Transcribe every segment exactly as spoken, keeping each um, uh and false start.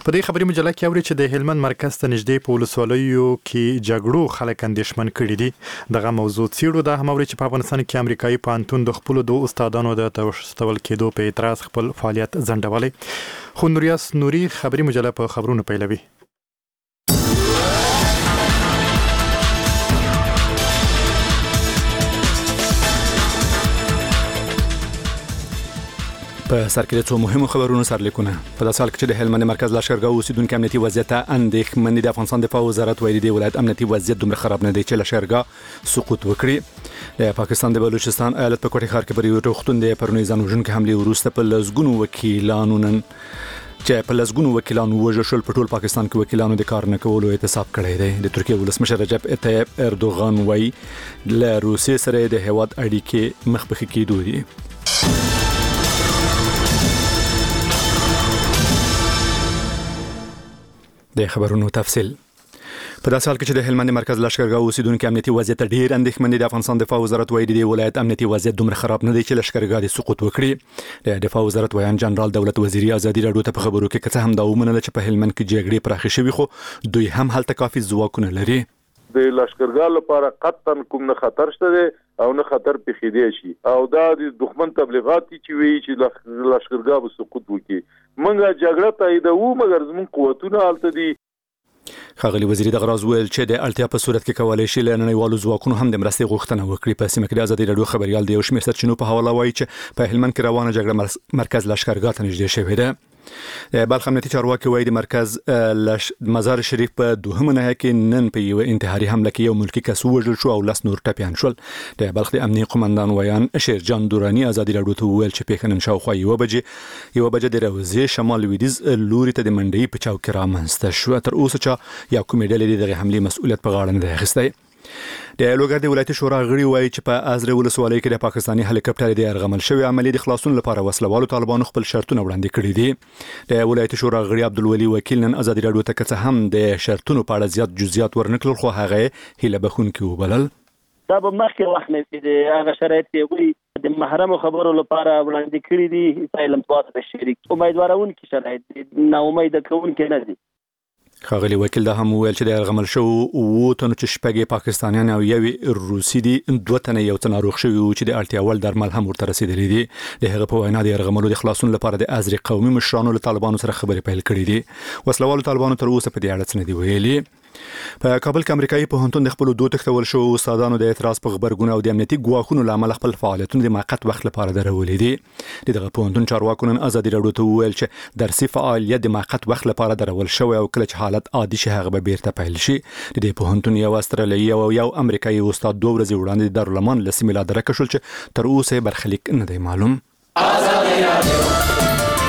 په دې خبري مجله کې اوري چې د هلمند مرکز ته نږدې په ولسوالیو کې جګړو خلک اندېښمن کړي دي. دغه موضوع څیړو دا هم اوري چې په افغانستان کې امریکایي پوهنتون د خپل دوه استادانو د توسطول کېدو په اعتراض خپل فعالیت ځنډولی. خو نوریاس نوري خبري مجله په خبرونو پیلوي. په سر کې څو مهمو خبرونو سرلیکونه. په داسې حال کې چې د هلمند مرکز لښکرګاه اوسیدونکو امنیتي وضعیت اندېښمن دي. د افغانستان دفاع وزارت ویلي دی ولایت امنیتي وضعیت دومره خراب نه دی چې لښکرګاه سقوط وکړي. د پاکستان د بلوچستان ایالت په کوټه ښار کې پر یو روغتون د پرونی ځان وژونکو حمله وروسته په لزګونو وکیلانو نن چې په لزګونو وکیلانو وژل شول په ټول پاکستان کې وکیلانو د کار نه کولو اعتصاب کړی دی. د ترکیه ولسمشر رجب طیب اردوغان وایي له روسیې سره د هیواد اړیکې مخ په ښه کېدو دي. د خبرونو تفصیل. په داسې حال کې چې د هلمند مرکز لښکرګاه اوسیدونکو امنیتي وضعیت ډیر اندېښمن دي. د افغانستان دفاع وزارت وایي د ولایت امنیتي وضعیت دومره خراب نه دی چې لښکرګاه د سقوط وکړي. د دفاع وزارت ویان جنرال دولت وزیری ازادي راډیو ته په خبرو کې کڅه هم دا ومنله چې په هلمند کې جګړې پراخې شوې خو دوی هم هلته کافي ځواکونه لري. د لښکرګاه لپاره قطعا کوم نه خطر شته او نه خطر پیښیدای شي او دا د دښمن تبلیغات چې وی چې لښکرګاه به سقوط وکړي. موږ جګړه تاییدوو مګر زموږ قوتونه هلته دي. ښاغلي وزیري د غراز ویل چې د اړتیا په صورت کې کولای شي له نړیوالو ځواکونو هم د مرستې غوښتنه وکړي. په سیمه کې د ازادي راډیو خبريال د یو شمېر سرچینو په حواله وایي چې په هلمند کې روانه جګړه مرکز لښکرګاه ته نږدې شوې ده. بلخ امنیتي چارواکي وایي د مرکز مزار شریف په دوهمه ناحیه کې نن په یو انتحاري حمله کې یو ملکی کس وژل شو او لس نور ټپیان شول. د بلخ د امنیتي قومندان ویان شیرجان دورانی ازادي راډیو ته وویل چې پیښه نن شاوخوا یو بجې یو بجې د روزې شمال لویدیځ لوري ته د منډي په چاو کې رامنځته شو. تر اوسه چې یا کومې ډلې د حملې مسؤلیت په غاړه نه دی اخیستی. د لوګر د ولایتي شورا غړي وایي چې په ازره ولسوالۍ کې د پاکستاني هلیکاپټر د ارغمل شوی عملیې د خلاصون لپاره وسلوالو طالبانو خپل شرطونه وړاندې کړي دي. د ولایتي شورا غړي عبدالولي وکیل نن ازادي راډیو ته کڅه هم د شرطونو په اړه زیات جزئیات ورنکړل خو هغه هیله بخونکي وبلل. دا به مخکې وخت نه چې هغه شرایط یې د محرم خبرو لپاره وړاندې کړي دي. سایلم توات به شریک امیدوارون کې شرایط نه امید کوون کې نه دي. ښاغلي وکیل دا هم ویل چې د ارغمل شو اووه تنو چې شپږ پاکستانیان او یو روسي دي دوه تنه یو تن ناروغ شوي چې د اړتیا وړ درمل هم ورته رسیدلي دي. د هغه په وینا د ارغملو د خلاصون لپاره د ازري قومي مشرانو له طالبانو سره خبرې پیل کړې دي. وسلوالو طالبانو تر اوسه په دې اړه څه نه دي ویلي. په کابل کې امریکایي پوهنتون د خپل دوه تختول شو استادانو د اعتراض په خبرګون او د امنیتي ګواښونو لامل خپل فعالیتونه د موقت وخت لپاره درولې دي. دغه پوهنتون چارواکو نن ازادي راډیو ته وویل چې درسي فعالیت د موقت وخت لپاره درول شوی او کله چې حالت عادي شي هغه به بیرته پیل شي. د دې پوهنتون یو استرالیایي او یو امریکایي استاد دوه ورځې وړاندې د دارالمان له سیمې لا درکه شول چې تر اوسه برخلیک نه دی معلوم. ازادي راډیو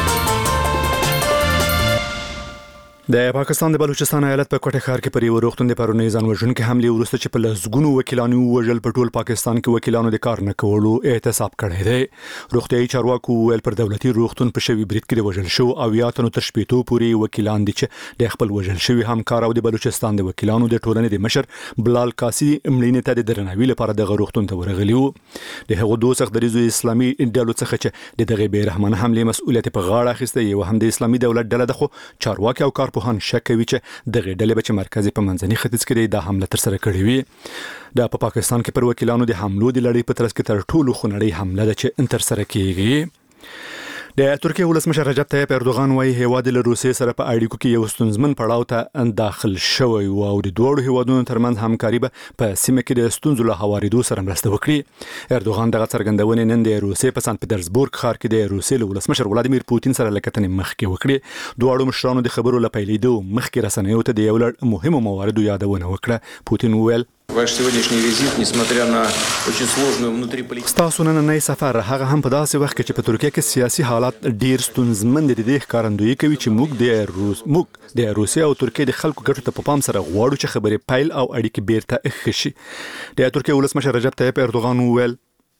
د پاکستان د بلوچستان ایالت په کوټه ښار کې پر یو روغتون د پرونی ځان وژونکو حمله وروسته چې په لزګونو وکیلانو وژل په ټول پاکستان کې وکیلانو د کار نه کولو اعتصاب کړی دی. روغتيایي چارواکو ویل پر دولتي روغتون په شوی برید کې د وژل شو او یا تنو تر شپېتو پورې وکیلان دي چې د خپل وژل شوی همکار او د بلوچستان د وکیلانو د ټولنې د مشر بلال قاسی ملینه ته د درناوي لپاره د روغتون ته ورغلی وو. د هغو دوه څخه د ریزو اسلامي ډلو څخه چې د دغه بیرحمانه حمله مسؤلیت په غاړه اخیسته یو هم د اسلامي دولت ډله ده خو چارواکي او کارپوهان شک کوي چې دغه ډلې به چې مرکزي په منځني ختیځ کې د حمله تر سره کړې وي. د په پاکستان کې پر وکیلانو د حملو د لړۍ په ترڅ کې تر ټولو خونړۍ حمله ده چې تر سره کیږي. د ترکیه ولسمشر رجب طیب اردوغان وایي هیواد له روسیې سره په اړیکو کې یو ستونزمن پړاو ته داخل شوی او د دوه هیوادونو ترمنځ همکاري به په سیمه کې د ستونزو له هوارېدو سره مرسته وکړي. اردوغان دغه څرګندونې نن د روسیې په سنت پټرزبورګ ښار کې د روسیې له ولسمشر ولادیمیر پوتین سره لکتنې مخکې وکړي. دواړو مشرانو د خبرو له پیلېدو مخکې رسنیو ته د یو لړ مهمو مواردو یادونه وکړه. پوتین وویل Ваш сегодняшний визит, несмотря на очень сложную внутриполитическую... ستاسو نننی سفر هغه هم په داسې وخت کې چې په ترکیه کې سیاسي حالات ډیر ستونزمن دي د ښکارندویي کوي چې موږ د روس موږ د روسیې او ترکیې د خلکو ګټو ته په پام سره غواړو چې خبرې پیل او اړیکې بیرته ښه شي. د ترکیه ولسمشر رجب طیب اردوغان وویل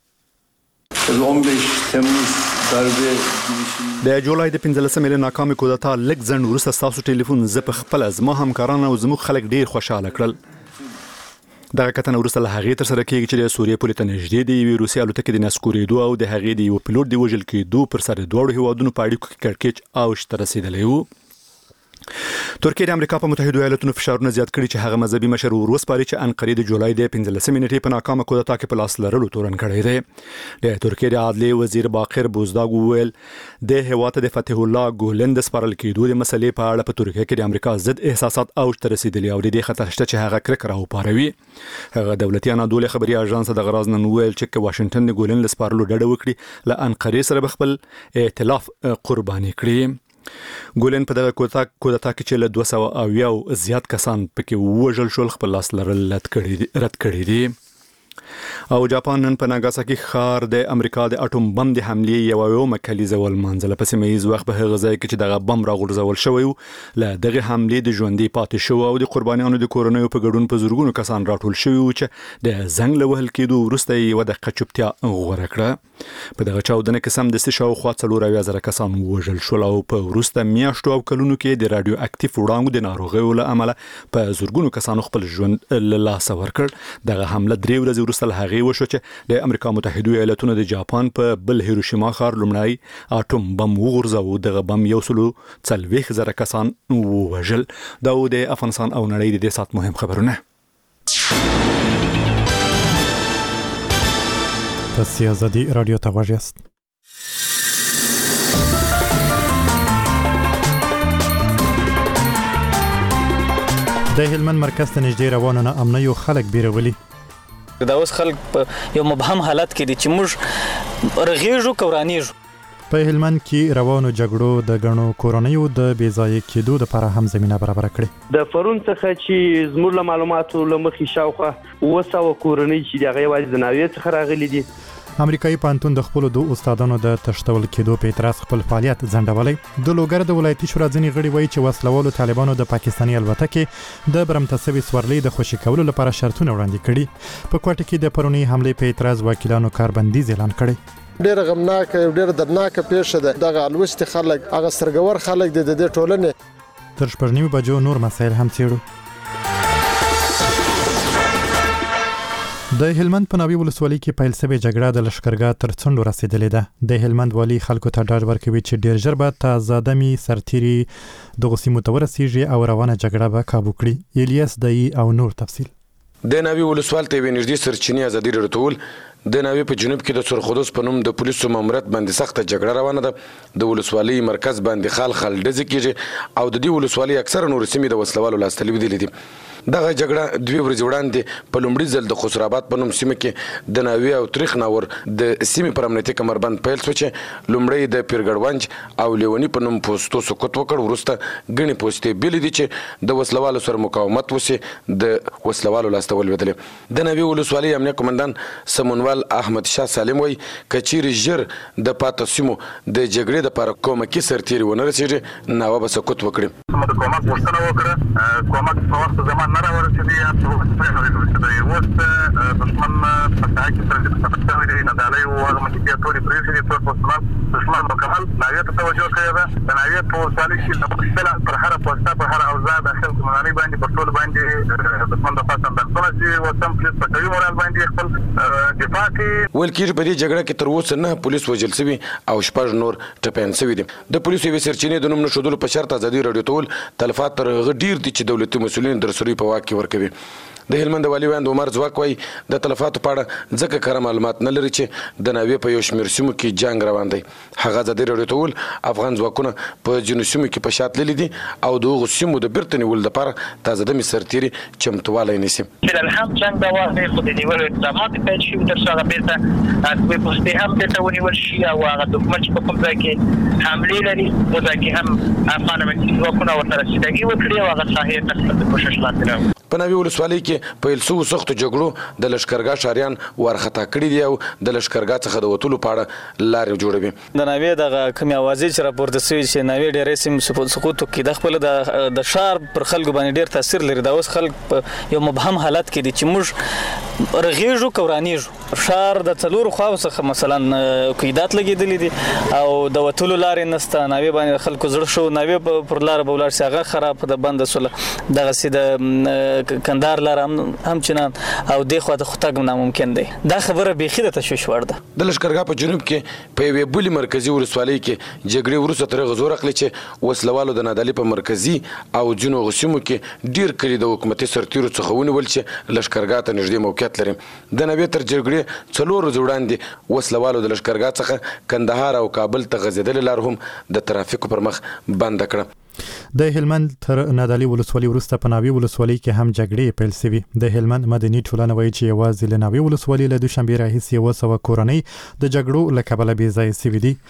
د جولای د پنځلسمې له ناکامې کودتا لږ ځنډ وروسته ستاسو ټلیفون زه په خپله زما همکاران او زموږ خلک ډیر خوشاله کړل. دغه کتنه وروسته له هغې تر سره کېږي چې د سوریې پولې ته نږدې د یوې روسي الوتکې د نسکورېدو او د هغې د یوه پیلوټ د وژل کېدو پر سر د دواړو هیوادونو په اړیکو کې کړکېچ اوج ته رسېدلی و. ترکیه د امریکا په متحده ایالاتونو فشارونه زیات کړي چې هغه مذهبي مشر وروسپاري چې انقره د جولای د پنځلسمې نیټې په ناکامه کودتا کې په لاس لرلو تورن کړی دی. د ترکیه د عدلیې وزیر باقر بوزداګ وویل د هیواد د فتح الله ګولن د سپارل کېدو د مسلې په اړه په ترکیه کې د امریکا ضد احساسات اوج ته رسیدلي او د دې خطر شته چې هغه کرکه راوپاروي. هغه دولتي انادول خبري اژانس د غراز نن ویل چې واشنگټن د ګولن له سپارلو ډډه وکړي له انقره سره خپل ائتلاف قرباني کړي. ګولن په دغه کودتا کې چې له دوه سوه اویا زیات کسان پکې وژل شول خپل لاس لرل رد کړي دي. او جاپان نن په ناګاساکي ښار د امریکا د اټوم بم د حملې یو یومه کلیزه ولمانځله. په سیمه ییز وخت به هغه ځای کې چې دغه بم راغورځول شوی و له دغه حملې د ژوندۍ پاتې شو او د قربانیانو د کورنیو په ګډون په زورګونو کسان راټول شوي و چې د زنګ له وهل کېدو وروسته یې یوه دقیقه چوپتیا غوره کړه. په دغه چاودنه کې سمدستي شاوخوا څلور اویا زره کسان ووژل شول او په وروسته میاشتو او کلونو کې د راډیو اکټیف وړانګو د ناروغیو له امله په زورګونو کسانو خپل ژوند له لاسه ورکړ. دغه حمله درې ورځې وروسته له هغې وشو چې د امریکا متحده ایالاتونو د جاپان په بل هیروشیما ښار لومړی اټوم بم وغورځاوه. دغه بم یو سلو څلوېښت زره کسان ووژل. دا د افغانستان او نړۍ د دې ساعت مهم خبرونه. تاسو آزادی رادیو ته غوږ یاست. د هلمند مرکز ته نږدې روانو نه امنیو خلک بیرولي. دا اوس خلک په یو مبهم حالت کې دي چې موږ رغېږو کورانیږو. په هلمند کې روانو جګړو د غنو کورونیو د بیځای کېدو لپاره هم زمينه برابر کړې. د فرون څخه چې زموږ له معلوماتو لمخې شاوخه اوه سوه کورنۍ چې دغه یوازې د ناوې څخه راغلي دي. امریکایي پانتون د خپل دوه استادانو د تشتول کېدو په اعتراض خپل فعالیت ځنډولی. د لوګر د ولایتي شورا ځینې غړي وایي چې وسلوالو طالبانو د پاکستاني الوتکې د برمتسوي سورلۍ د خوشي کولو لپاره شرطونه وړاندې کړي. په کوټه کې د پرونی حمله په اعتراض وکیلانو کاربندیز اعلان کړي. ډېر غمناک ډېر دردناک پیښه ده. دغه الوست خلک هغه سرګور خلک د دې ټولنې تر شپږ نیمې بجو نور مسایل هم څېړو. د هلمند په ناوې ولسوالۍ کې پیل شوې جګړه د لښکرګاه تر څنډو رسیدلې ده. د هلمند والي خلکو ته ډاډ ورکوي چې ډېر ژر به تازه سرتیري دغو سیمو ته ورسیږي او روانه جګړه به کابو کړي. الیاس دایی او نور تفصیل. د ناوې ولسوال ته یوې نږدې سرچینې ازادي راټول. د ناوې په جنوب کې د سرخودوس په نوم د پولیسو ماموریت باندې سخته جګړه روانه ده. د ولسوالۍ مرکز باندې خال خال ډزې کېږي او د دې ولسوالۍ اکثره نور سیمې د وسلوالو لاسته لوېدلې دي. دغه جګړه دوی ورځې وړاندې په لومړي ځل د خسراباد په نوم سیمه کې د ناوې او تریخ ناور د سیمې پر امنیتي کمربند پیل شو چې لومړی د پیرګړونج او لیونی په نوم پوسټو سقوط وکړ. وروسته ګڼې پوسټې بیلې دي چې د وسلوالو سره مقاومت وسي د وسلوالو لاسته ولوېدلې. د ناوې ولسوالۍ امنیه قومندان سمونوال احمد شاه سالم وایي که چیرې ژر د پاتې سیمو د جګړې دپاره کومکي سرتیري ونه رسېږي ناوه به سقوط وکړي. د کومک غوښتنه وکړه. کومک په وخت زمان نه راورسېدی یا په وخت پرې نه ورسېدی. اوس دښمن په ساحه کې سره ثبت شوی دی. نادالۍ و هغه مخکې بیا تورې پرېښې دي. ټول پوستمان دښمن مکمل ناوې ته توجه کړې ده. د ناوې په ولسوالۍ کې د مشکله پر هره پوسته پر هره اوضاع د خلکو قمندانۍ باندې پر ټولو باندې دښمن د خوا سمدستونه چې وسم پولیس په قوي مورال باندې خپل دفاع کوي. ویل کېږي په دې جګړه کې تر اوسه نه پولیس وژل شوي او شپږ نور ټپیان شوي دي. د پولیسو یوې سرچینې د نوم نه ښودلو په شرط ازادي راډیو ته وویل تلفات تر هغه ډېر دي چې دولتي مسؤلین د رسنیو په واک کې ورکوي. د هلمند والي ویاند عمر ځواک وایي د تلفاتو په اړه ځکه کره معلومات نه لري چې د ناوې په یو شمېر سیمو کې جنګ روان دی. هغه ازادي راډیو ته وویل افغان ځواکونه په ځینو سیمو کې په شا تللي دي او د هغو سیمو د بیرته نیولو دپاره تازه دمې سرتیري چمتوالی نیسي. هم جنګ روان دی خو د نیولو اقدامات پیل شوي تر څو هغه بیرته دوې پوستې هم بیرته ونیول شي او هغه دښمن چې په کوم ځای کې حملې لري په ځای کې هم افغان امنیتي ځواکونه ورته رسېدګي وکړي او هغه ساحې ته خپل کوشش لاندې راوړي. په ناوې ولسوالۍ کې پیل شوو سختو جګړو د لښکرګاه ښاریان وارخطا کړي دي او د لښکرګاه څخه د وتلو په اړه لارې جوړوي. د ناوې دغه کومې اوازې چې راپورته سوي چې ناوې ډېرې سیمې سقوط وکړي د خپله د ښار پر خلکو باندې ډېر تاثیر لري. دا اوس خلک په یو مبهم حالت کې دي چې موږ رغېږو کورانیږو. ښار د څلورو خواو څخه مثلا قیدات لګېدلي دي او د وتلو لارې نشته. ناوې باندې خلکو زړه شو. ناوې پر لاره به ولاړ شي هغه خراب ده بنده سوله. دغسې د کندهار لار هم هم چنان او د خو د خطګ ناممکن دی دا خبره بيخي د تشويش ورده د لشکرګاه په جنوب کې په یوې بلې مرکزی ولسوالۍ کې جګړې وروسته تر غزور اخلي چې وسلوالو د نادعلي په مرکزی او جنوب غسیمو کې ډیر کلی د حکومتي سرتیرو څخه ونیول چې لشکرګاه ته نږدې موقعیت لري د نوې تر جګړې څلور ورځې وړاندې وسلوالو د لشکرګاه څخه کندهار او کابل ته غځېدلې لار هم د ترافیکو پر مخ بند کړه د هلمند تر نادعلي ولسوالۍ وروسته په ناوې ولسوالۍ کې هم جګړې پیل شوې د هلمند مدني ټولنه وایي چې یوازې له ناوې ولسوالۍ له دوشنبې راهیسې یو سوه کورنۍ د جګړو له کبله بې ځایه شوي دي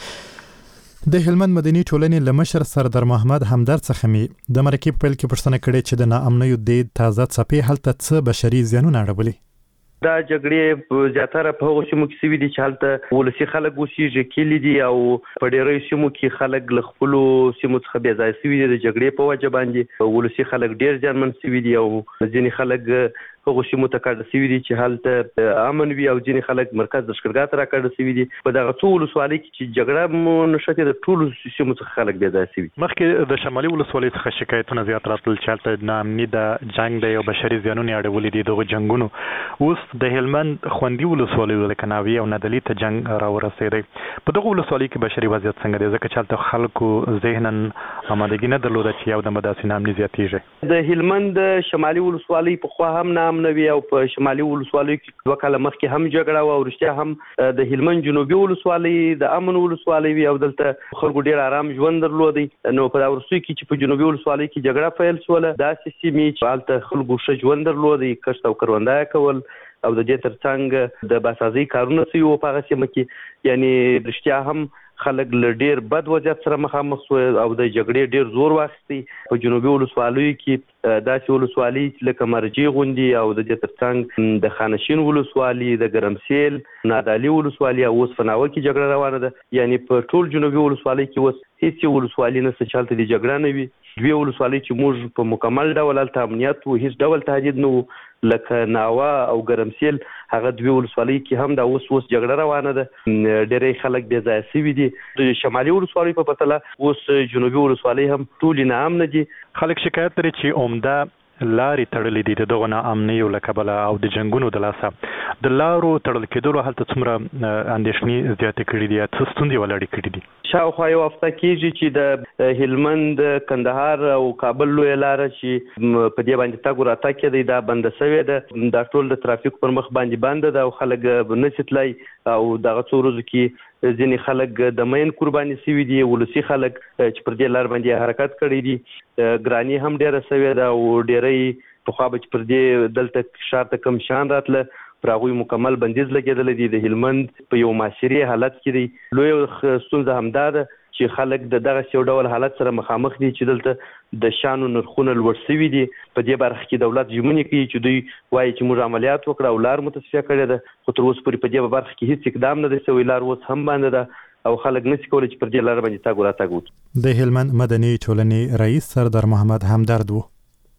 د هلمند مدني ټولنې له مشر سردار محمد همدرد څخه مې د مرکې په پیل کې پوښتنه کړې چې د ناامنیو د تازه څپې هلته څه بشري زیانونه اړولي دا جګړې زیاتره په هغو سیمو کې شوي دي چې هلته ولسي خلک اوسېږي کلي دي او په ډېرو سیمو کې خلک له خپلو سیمو څخه بې ځایه شوي دي د جګړې په وجه باندې ولسي خلک ډېر زیانمن شوي دي او ځینې خلک هغو سیمو ته کډه شوي دي چې هلته امن وي او ځینې خلک مرکز لشکرګاه ته راکډه شوي دي په دغه څو ولسوالۍ کې چې جګړه مو نښتې د ټولو سیمو څخه خلک بې ځایه شوي مخکې د شمالي ولسوالۍ څخه شکایتونه زیات راتلل چې هلته ناامني د جنګ دی او بشري زیانونه یې اړولي دي دغو جنګونو اوس د هلمند خوندي ولسوالیو لکه ناوې او نادعلي ته جنګ راورسېدی په دغو ولسوالۍ کې بشري وضعیت څنګه دی ځکه چې هلته خلکو ذهنا آمادګي نه درلوده چې یو دمه داسې ناامني زیاتېږي د هلمند شمالي ولسوالۍ پخوا هم ناامنه وي او په شمالي ولسوالیو کې دوه کاله مخکې هم جګړه وه او رښتیا هم د هلمند جنوبي ولسوالۍ د امن ولسوالۍ وي او دلته خلکو ډېر ارام ژوند درلودی نو په دا وروستیو کې چې په جنوبي ولسوالۍ کې جګړه پیل شوله داسې سیمې چې هلته خلکو ښه ژوند درلودی کښت او کروندایه کول او د دې ترڅنګ د باسازۍ کارونه شوي وو په هغه سیمه کې یعنې رښتیا هم خلک له ډېر بد وضعیت سره مخامخ شو او د جګړې ډېر زور واخیستی په جنوبي ولسوالیو کې داسې ولسوالۍ لکه مرجې غوندې او د دې ترڅنګ د خانشین ولسوالي د ګرمسیل نادعلي ولسوالي او اوس په ناوه کې جګړه روانه ده یعنې په ټول جنوبي ولسوالۍ کې اوس هېڅ ولسوالي نشته چې هلته د جګړه نه وي دوې ولسوالۍ چې موږ په مکمل ډول هلته امنیت و هېڅ ډول تهدید نه و لکه ناوه او ګرمسیل هغه دوی ولسوالۍ کې هم دا اوس اوس جګړه روانه ده ډېری خلک بې ځایه شوي دي د شمالي ولسوالۍ په پرتله اوس جنوبي ولسوالۍ هم ټولې ناامنه دي خلک شکایت لري چې عمده لارې تړلې دي د دغو ناامنیو له کبله او د جنګونو د لاسه د لارو تړل کېدلو هلته څومره اندېښنې زیاتې کړي دي څه ستونزې ولاړې کړي دي شاوخوا یو هفته کېږي چې د هلمند کندهار او کابل لویه لاره چې په دې باندې تګ راتګ کېدی دا بنده شوې ده دا ټول د ترافیک پر مخ باندې بنده ده او خلک نشي تللی او دغه څو ورځو کې ځینې خلک د مین قرباني شوي دي ولسي خلک چې پر دې لار باندې حرکت کړی دي ګراني هم ډېره شوې ده او ډېری پخوا به چې پر دې دلته ښار ته کم شیان راتله پر هغوی مکمل بندیز لګېدلی دی د هلمند په یو معاشري حالت کې دی لویه ستونزه همدا ده چې خلک د دغسې یو ډول حالت سره مخامخ دي چې دلته د شانو نرخونه لوړ شوي دي په دې برخه کې دولت ژمنې کوي چې دوی وایي چې موږ عملیات وکړه او لار مو تصفیه کړې ده خو تر اوسه پورې په دې برخه کې هېڅ اقدام نه دی شوی لار اوس هم بنده ده او خلک نشي کولی چې پر دې لار باندې تګ راتګ وکړي د هلمند مدني ټولنې رئیس سردار محمد همدرد و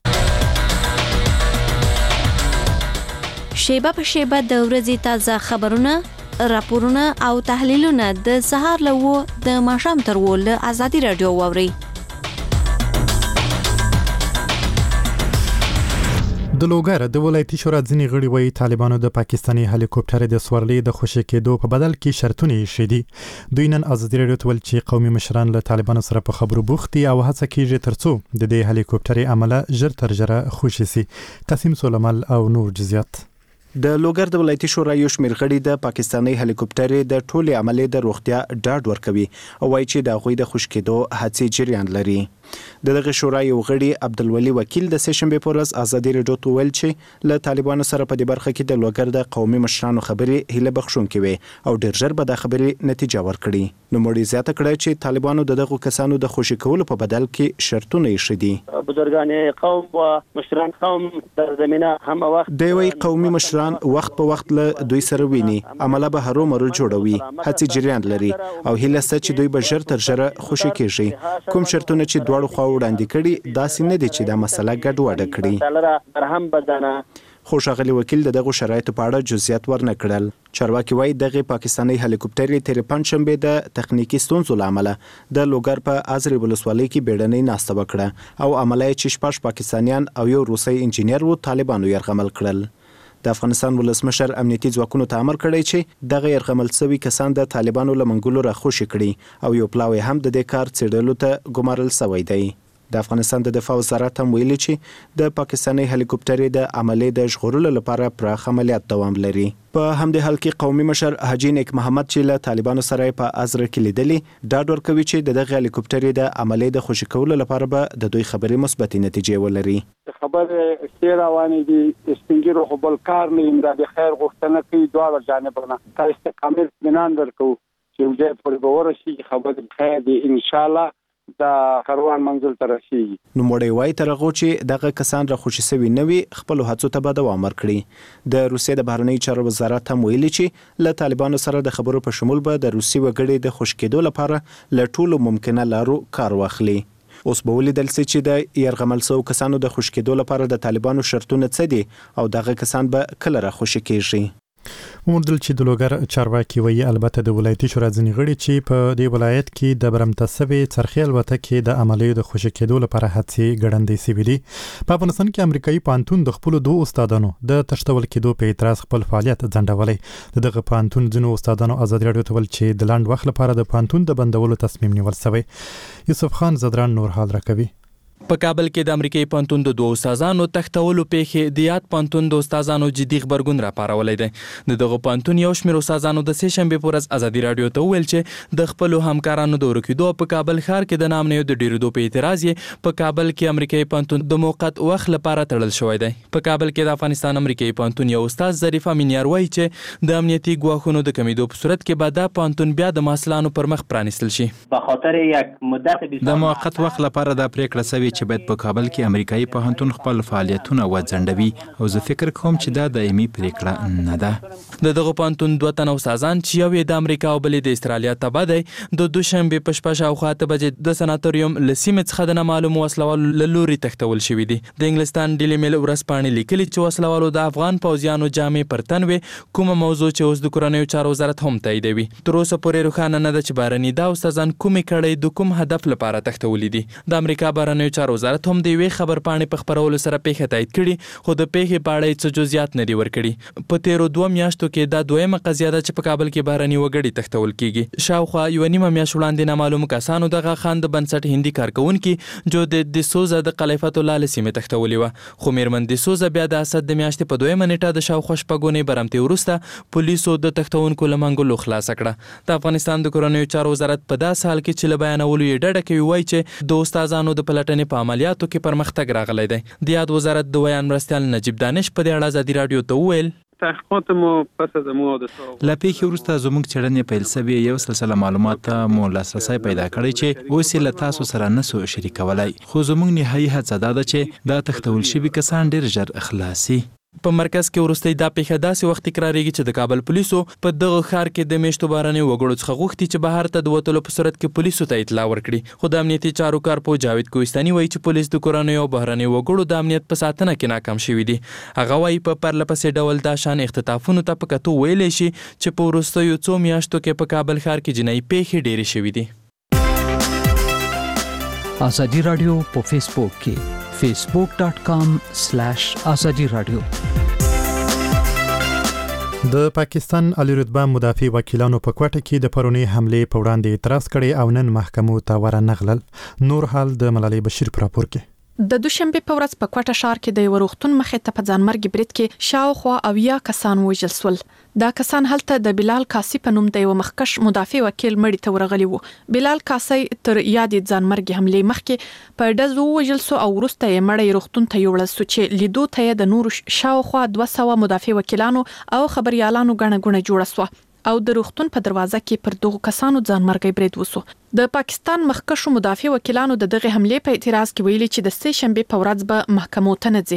شیبه په شیبه د ورځې تازه خبرونه راپورونه او تحلیلونه د سهار له و د ماښام تر و له ازادي رادیو واوري د لوګر د ولایتي شورا ځینې غړي وایي طالبانو د پاکستاني هلیکوپټر د سورلۍ د خوشي کېدو په بدل کې شرطونه یې شدي دوی نن ازادي رادیو ته ویل چې قومي مشران له طالبانو سره په خبرو بوخت دي او هڅه کیږي ترڅو د دې هلیکوپټر عمله ژر تر ژره خوشي شي قاسم سولمل او نور جزئیات د لوګر د ولایتي شورا یو شمېر غړي د پاکستاني هلیکوپټر د ټولې عملې د روغتیا ډاډ ورکوي او وایي چې د هغوی د خوش کېدو هڅې جریان لري د دغه شورا یو غړي عبدالولي وکیل د سهشنبې په ورځ ازادي رادیو ته ویل چې له طالبانو سره په دې برخه کې د لوګر د قومي مشرانو خبرې هیله بخښونکې وي او ډېر ژر به د خبرې نتیجه ورکړي نو مړي زیاته کړه چې طالبانو د دغو کسانو د خوشي کولو په بدل کې شرطونه یې شدي بزرگان قوم و مشران قوم در زمینه هم وخت دی وی قومي مشران وخت په وخت له دوی سره ویني عمله به هرو مرو جوړوي هڅې جریان لري او هیله ست چې دوی به ژر تر ژره خوشي کیږي کوم شرطونه چې دواړو خوا وړاندې کړي داسې نه دي چې دا مسله ګډوډه کړي خو ښاغلي وکیل دغه شرایطو په اړه جزئیات ورنه کړل. چارواکي وایي دغه پاکستاني هلیکوپټر تیر پنځشنبه د تخنیکی ستونزو لامل د لوګر په ازري ولسوالۍ کې بیړنۍ ناسته وکړه او عملیات چې شپږ پاکستانیان او یو روسي انجینر وو طالبانو يرغمل کړل. د افغانستان ولسمشر امنیتي ځواکونو ته امر کړی چې دغه يرغمل شوي کسان د طالبانو له منګولو راخوشي کړي او یو پلاوی هم د دې کار څېړلو ته ګمارل شوی دی. د افغانستان د دفاع وزارت هم ویلي چې د پاکستاني هلیکوپټر د عملیې د ژغورلو لپاره پراخ عملیات دوام لري. په همدې حال کې قومي مشر حاجی نیک محمد چې له طالبانو سره په ازره کې لیدلي ډاډ ورکوي چې دغه هلیکوپټر د عملیې د خوشی کولو لپاره به د دوی خبرې مثبت نتیجې ولري. خبره سیر روانې دي استنګرو خو بل کار نه ایم د خیر غوښتنه کوي دواړه جانبونه تا استقامت بنان درکو چې وجه پر باور شي خبره خیر دي ان شاء الله دا کاروان منزل ته رسیږي. نو موړی وای ترغه چې دغه کسان را خوشی سوي نوي خپل هڅو ته به دوام ورکړي. د روسیې د بهرنی چارو وزارت هم ویلي چې له طالبانو سره د خبرو په شمول به د روسي وګړي د خوشکېدو لپاره له ټولو ممکنه لارو کار واخلي. اوس به ولیدل سي چې د يرغمل شو کسانو د خوشکېدو لپاره د طالبانو شرطونه څه دي او دغه کسان به کله را خوشی کیږي. موندل چې د لوګر چارواکي وایي البته د ولایتي شورا ځینې غړي چې په دې ولایت کې د برمتسوي څرخي البته کې د عملیو د خوشی کېدو لپاره هڅې ګړندې سوي دي. په افغانستان کې امریکایي پانتون د خپل دوه استادانو د تشتول کېدو په اعتراض خپل فعالیت ځنډولې. دغه پانتون ځینو استادانو آزاد رادیو ته ول چې د لاند وخت لپاره د پانتون د بندولو تصمیم نیول شوی. یوسف خان زدران نور حال راکوي. په کابل کې د امریکایي پانتون د دوه استادانو تختولو پیښې د یاد پانتون د استادانو جدي خبرګون راپارولې ده. دغه پانتون یو شمېر استادانو د سه شنبه پر ورځ ازادي رادیو ته ویل چې د خپل همکارانو د ورکیدو په کابل ښار کې د نامنیو د ډیرېدو په اعتراض یې په کابل کې امریکایي پانتون د موقت وخت لپاره تړل شوی دی. په کابل کې د افغانستان امریکایي پانتون یو استاد ظریف امینیار وایي چې د امنیتي ګواښونو د کمیدو په صورت کې به دا پانتون بیا د محصلانو پر مخ پرانیستل شي. په خاطر یک مدت د موقت وخت لپاره دا پریکړه شوې چې باید په کابل کې امریکایي پوهنتون خپل فعالیتونه وځنډوي او زه فکر کوم چې دا دایمي پریکړه نه ده. د دغه پوهنتون دوه تنه استادان چې یو یې د امریکا او بل د استرالیا تبع دی د دوشنبه په شپه شاوخوا اته بجې د سناتوریوم له سیمې څخه د نامعلومو وسلوالو له لوري تښتول شوي دي. د انګلستان ډیلی میل ورځپاڼې لیکلي چې وسلوالو د افغان پوځیانو جامې پر تن وې، کومه موضوع چې اوس د کورنیو چارو وزارت هم تاییدوي. تر اوسه پورې روښانه نه ده چې بهرني دا استادان کومې کړۍ د کوم هدف لپاره تښتولي دي. د امریکا بهرنیو چارو وزارت هم د یوې خبرپاڼې په خپرولو سره پیښه تایید کړي، خو د پیښې په اړه څه جزئیات نه دي ورکړي. په تیرو دوه میاشتو کې دا دویمه قضیه ده چې په کابل کې بهرني وګړي تښتول کیږي. شاوخوا یو نیمه میاشت وړاندې نامعلوم کسانو دغه خان د بنسټ هندي کارکونکي جو د دسوزا د خلیفۃ الله له سیمې تښتولې وه، خو میرمن دسوزا بیا د اسد د میاشتې په دویمه نیټه د شاوخوا شپږونې برمتې وروسته پولیسو د تښتونکو له منګولو خلاصه کړه. د افغانستان د کورنیو چارو وزارت په داسې حال کې چې له بیانولو یې ډډه کوي وایي چې د استادانو د پلټنې په عملیاتو کې پرمختګ راغلی دی. د یاد وزارت د ویان مرستیال نجیب دانش په دې اړه ازادي رادیو ته وویل تحقیقات مو پس از مو د لا پیښې وروسته زموږ څېړنې پیل شوې، یو سلسله معلومات مو لاسرسی پیدا کړی چې اوس یې له تاسو سره نسو شریکولای، خو زموږ نهایي هڅه دا ده چې دا تښتول شوي کسان ډېر ژر خلاصي. په مرکز کې وروستۍ دا پیښه داسې وخت تکراریږي چې د کابل پولیسو په دغه ښار کې د میشتو بهرنیو وګړو څخه غوښتي چې بهر ته د وتلو په صورت کې پولیسو ته اطلاع ورکړي. خو د امنیتي چارو کارپو جاوید کوهستاني وایي چې پولیس د کورنیو او بهرنیو وګړو د امنیت په ساتنه کې ناکام شوي دي. هغه وایي په پرله پسې ډول دا شان اختطافونو ته په کتو ویلی شي چې په وروستیو څو میاشتو کې په کابل ښار کې جنایي پیښې ډېرې شوي دي. ازادي رادیو په فیسبوک کې facebook dot com slash azadi radio. د پاکستان عالی رتبه مدافع وکیلانو په کوټه کې د پرونی حمله په وړاندې اعتراض کړي او نن محکمو ته ورنغلل. نور حال د ملالۍ بشیر پر راپور کې. د دوشنبه په ورځ په کوټه ښار کې د وروختون مخې ته په ځانمرګ برید کې شاوخوا اویا کسان وژل شول. دا کسان هلته د بلال کاسی په نوم د یو مخکش مدافع وکیل مړی ته ورغلی وو. بلال کاسی تر یادې ځانمرګ حمله مخکې په ډزو وژل سو او وروسته یې مړی روختون ته یوړل سو چې لیدو ته د نور شاوخوا دوه سوه مدافع وکیلانو او خبريالانو غڼه غڼه جوړه سو او د روختون په دروازه کې پر دغه کسانو ځانمرګي برید وسو. د پاکستان مخکشو مدافع وکیلانو د دغه حمله په اعتراض کې ویلي چې د سه شنبه په ورځ به محکمو ته نه ځي.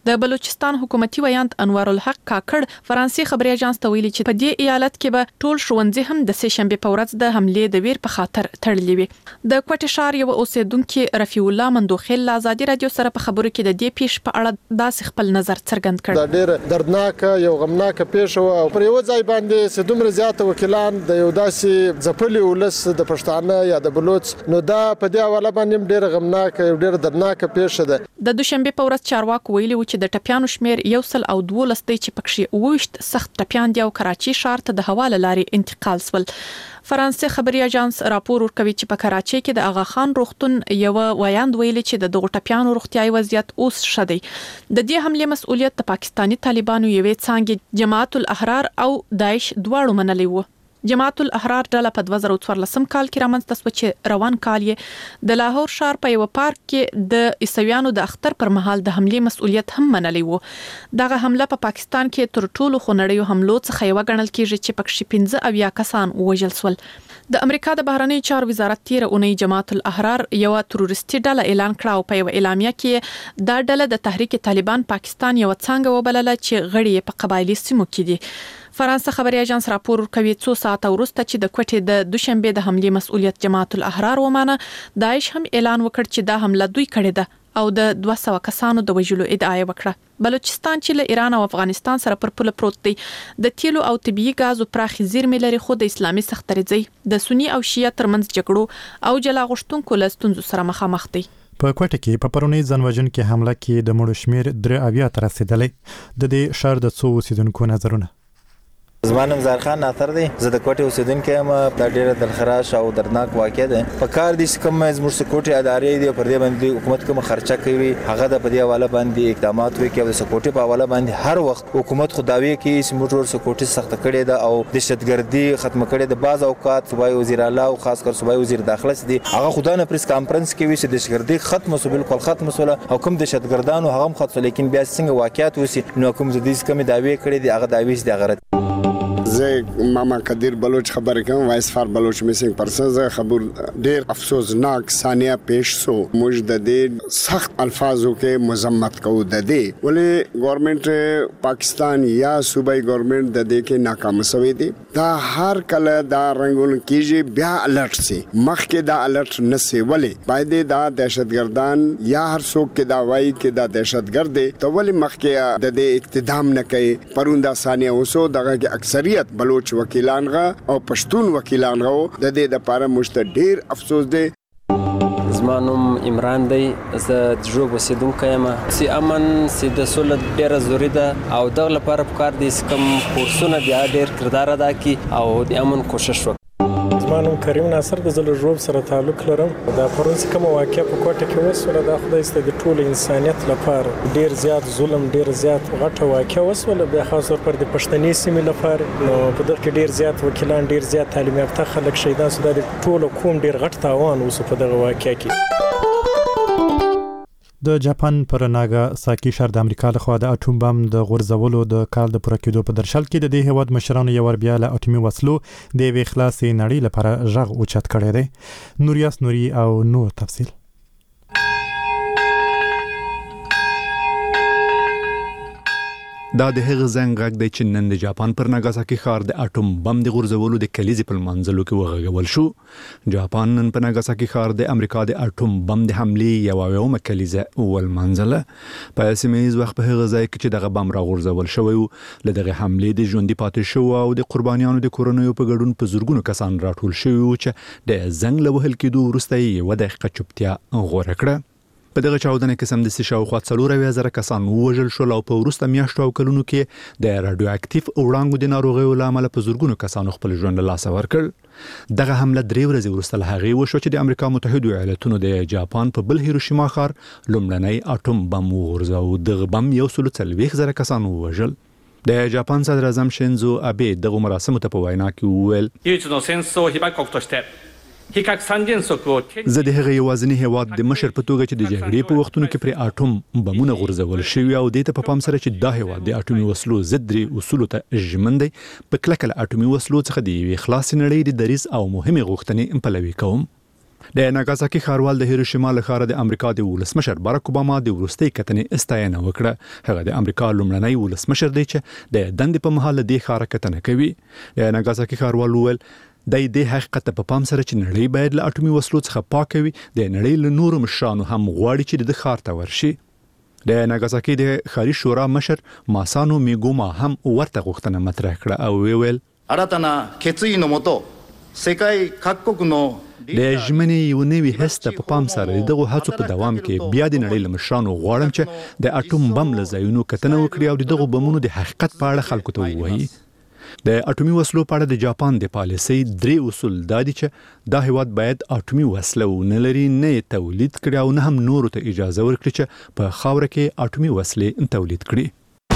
د بلوچستان حکومتي ویاند انوار الحق کاکړ فرانسې خبري اژانس ته ویلي چې په دې ایالت کې به ټول ښوونځي هم د سه شنبه په ورځ د حملې د ویر په خاطر تړلې وي. د کوټې ښار یو اوسیدونکو رفیع الله مندوخیل ازادي رادیو سره په خبرو کې د دې پیښ په اړه داسې خپل نظر څرګند کړ. دا ډېر دردناک یو غمناک پیښه و او پر یو ځای باندې سدومره زیات وکیلان د یو داسې ځپلي ولس د پښتانه یا د بلوچ نو دا په دې حواله باندې ډېر غمناک یو ډېر دردناک پیښه ده. د دوشنبه په ورځ چارواکو ویلي و چې د ټپیانو شمیر یو سل او دولس دی چې پکې وښت سخت ټپیان دی او کراچي ښار ته د حواله لارې انتقال سول. فرانسې خبري اژانس راپور ورکوي چې په کراچي کې د اغا خان روغتون یو ویاند ویلي چې د دغه ټپیانو روغتيایي وضعیت اوس ښه دی. د دې حمله مسؤلیت د پاکستاني طالبانو یوې څانګې جماعت الاحرار او داعش دواړو منلي وو. جماعت الاحرار ډله په دوه زره څوارلسم کال کې رامنځته شوه چې روان کال یې د لاهور ښار په یو پارک کې د عیسویانو د اختر پر مهال د حمله مسؤلیت هم منلی وو. دغه حمله په پا پاکستان کې تر ټولو خونړیو حملو څخه یو غنل کیږي چې پکې پنځه اویا کسان وژل شول. د امریکا د بهرنی چارو وزارت تیر اونۍ جماعت الاحرار یو تروریستي ډله اعلان کړه او په یو اعلامیه کې دا ډله د تحریک طالبان پاکستان یو څنګه وبلله چې غړي په قبایلی سیمو کې دي. فرانسه خبري اژانس راپور ورکوي څو ساعته وروسته چې د کوټې د دوشنبه د حمله مسؤلیت جماعت الاحرار ومانه داعش هم اعلان وکړ چې دا حمله دوی کړې ده او د دوه سوه کسانو د وژلو ادعا وکړه. بلوچستان چې له ایران او افغانستان سره پر پوله پروت دی د تیلو او طبيعي غازو پراخي زیرمې لري خو د اسلامي سخترځي د سنی او شیعه ترمنځ جګړو او جلا غشتونکو له ستونزو سره مخامخ دي. په کوټه کې په پرونی ځانوژن کې حمله کې د مړو شمیر درې اویا تر رسیدلې. د دې شهر د څو اوسیدونکو نظرونه زمانم زارخان ناصر دی زه د کوټې اوسیدونکو یم. دا ډیره دلخراش او دردناک واقع ده. په کار دي چې کوم زموږ سکوټي ادارې دی پر دې باندې حکومت کوم خرچه کوي هغه د په دې حواله باندې اقدامات وکړي او د سکوټي په حواله باندې هر وخت حکومت خداوي کوي چې موږ ور سکوټي سخت کړي ده او دهشتګردي ختم کړي ده. بعض اوقات صوبای وزیر اعلی او خاص کر صوبای وزیر داخله دي هغه خدانه پریس کانفرنس کوي چې دهشتګردي ختم وسو بالکل ختم وسو او کوم دهشتګردانو هغه هم خاص لیکن بیا څنګه واقعیت وسی نو کوم زدي کوم داوی کړي دي هغه داوی دي غلط. زه ماما قدیر بلوچ خبر کوم وایس فار بلوچ میسنګ پرسن زه خبر ډیر افسوسناک ثانیه پیش سو موږ د دې سخت الفاظو کې مذمت کوو د دې ولې ګورنمنت پاکستان یا صوبای ګورنمنت د دې کې ناکام شوی دی. دا هر کله دا رنگون کیږي بیا الرټ سي مخکې دا الرټ نسی ولې باید دا دهشتګردان یا هر څوک کې دا وایي کې دا دهشتګرد دی ته ولې مخکې د دې اقتدام نه کوي. پروندا ثانیه اوسو دغه کې اکثریت بلوچ وکیلان غا او پښتون وکیلان غو د دې د لپاره مشت ډیر افسوس دی. زمانم عمران دی زه د جوب وسیدونکو یم. سی امن سی د سولت ډیره ضروری ده او دغه لپاره پکار دي چې کوم کورسونه بیا ډیر کردار ادا کړي او د امن کوشش وکړي. زمانم کریم ناصر د زل جوب سره تعلق لرم. دا پرونس کوم واقعیا په کوټه کې وسوله د خدای ست د ټول انسانيت لپاره ډیر زیات ظلم ډیر زیات غټه واقعیا وسوله به خاص تور پر د پښتني سیمې لپاره نو په دغه کې ډیر زیات وکیلان ډیر زیات تعلیم یافته خلک شهیدان سو د ټول کوم ډیر غټ تاوان وسو په دغه واقعیا کې. د جاپان پر ناګاساکي ښار د امریکا لخوا د اټوم بم د غورځولو د کال د پوره کېدو په درشل کې د دې هیواد مشرانو یو ور بیا له اټومي وسلو د یوې خلاصې نړۍ لپاره غږ اوچت کړی دی. نوریاس نوري او نور تفصیل. دا د هغه زنګ غږ دی چې نن د جاپان پر ناګاساکي ښار د اټوم بم د غورځولو د کلیزې په منځلو کې وغږول شو. جاپان نن په ناګاساکي ښار د امریکا د اټوم بم د حملې یو اومه کلیزه ولمنځله. په سیمه‌ایز وخت په هغه ځای کې چې دغه بم راغورځول شوی و له دغه حملې د ژوندۍ پاتې شو او د قربانیانو د کورنیو په ګډون په زورګونو کسان راټول شوي و چې د زنګ له وهل کېدو وروسته یې یوه دقیقه چوپتیا غوره کړه. په دغه چاودنه کې سم د شاوخوا څلور اویا زره کسان وژل شول او په وروسته میاشتو او کلونو کې د رادیو اکټیو وړانګو د ناروغیو له امله په زورګونو کسانو خپل ژوند له لاسه ورکړ. دغه حمله درې ورځې وروسته له هغې وشوه چې د امریکا متحدو ایالتونو د جاپان په بل هیروشیما ښار لومړنی اټوم بم وغورځاوه. دغه بم یو سل څلوېښت زره کسان ووژل. د جاپان صدر اعظم شینزو ابه دغه مراسمو ته په وینا کې وویل زه د هغه یوازینی هیواد د مشر په توګه چې د جګړې په وختونو کې پر اټوم بمونه غورځول شوي او د ته په پام سره چې دا هیواد د اټومي وسلو ضد اصولو ته ژمن دی په کلکه اټومي وسلو څخه د یوې خلاصې نړۍ د دریځ او مهمې غوښتنې پلوي کوم. د ناګازاکي ښاروال د هیروشیما له ښاره د امریکا د ولسمشر باراک اوباما د وروستۍ کتنې استاینه وکړه. هغه د امریکا لومړنی ولسمشر دی چې د دندې په مهال د ښاره کتنه کوي. د ناګازاکي ښاروال وویل د دې حقیقت په پام سره چې نړۍ باید له اټومي وسلو څخه پاک وي، د نړۍ له نورو مشرانو هم غواړي چې د ښار ته ورشي. د ناګازاکي د ښاري شورا مشر ماسانو میګوما هم ورته غوښتنه مطرح کړه او ویل 新たな決意のもと世界各国の د ژمنې یو نوي حس ته په پام سره دغه هڅو په دوام کې بیا د نړۍ له مشرانو غواړم چې د اټوم بم له ځایونو کتنه وکړي او دغه بمونو د حقیقت په اړه خلکو ته ووایي. د اټومي وسلو په اړه د جاپان د پالیسۍ درې اصول دا دي چې دا هیواد باید اټومي وسله ونه لري، نه یې تولید کړي او نه هم نورو ته اجازه ورکړي چې په خاوره کې اټومي وسلې تولید کړي.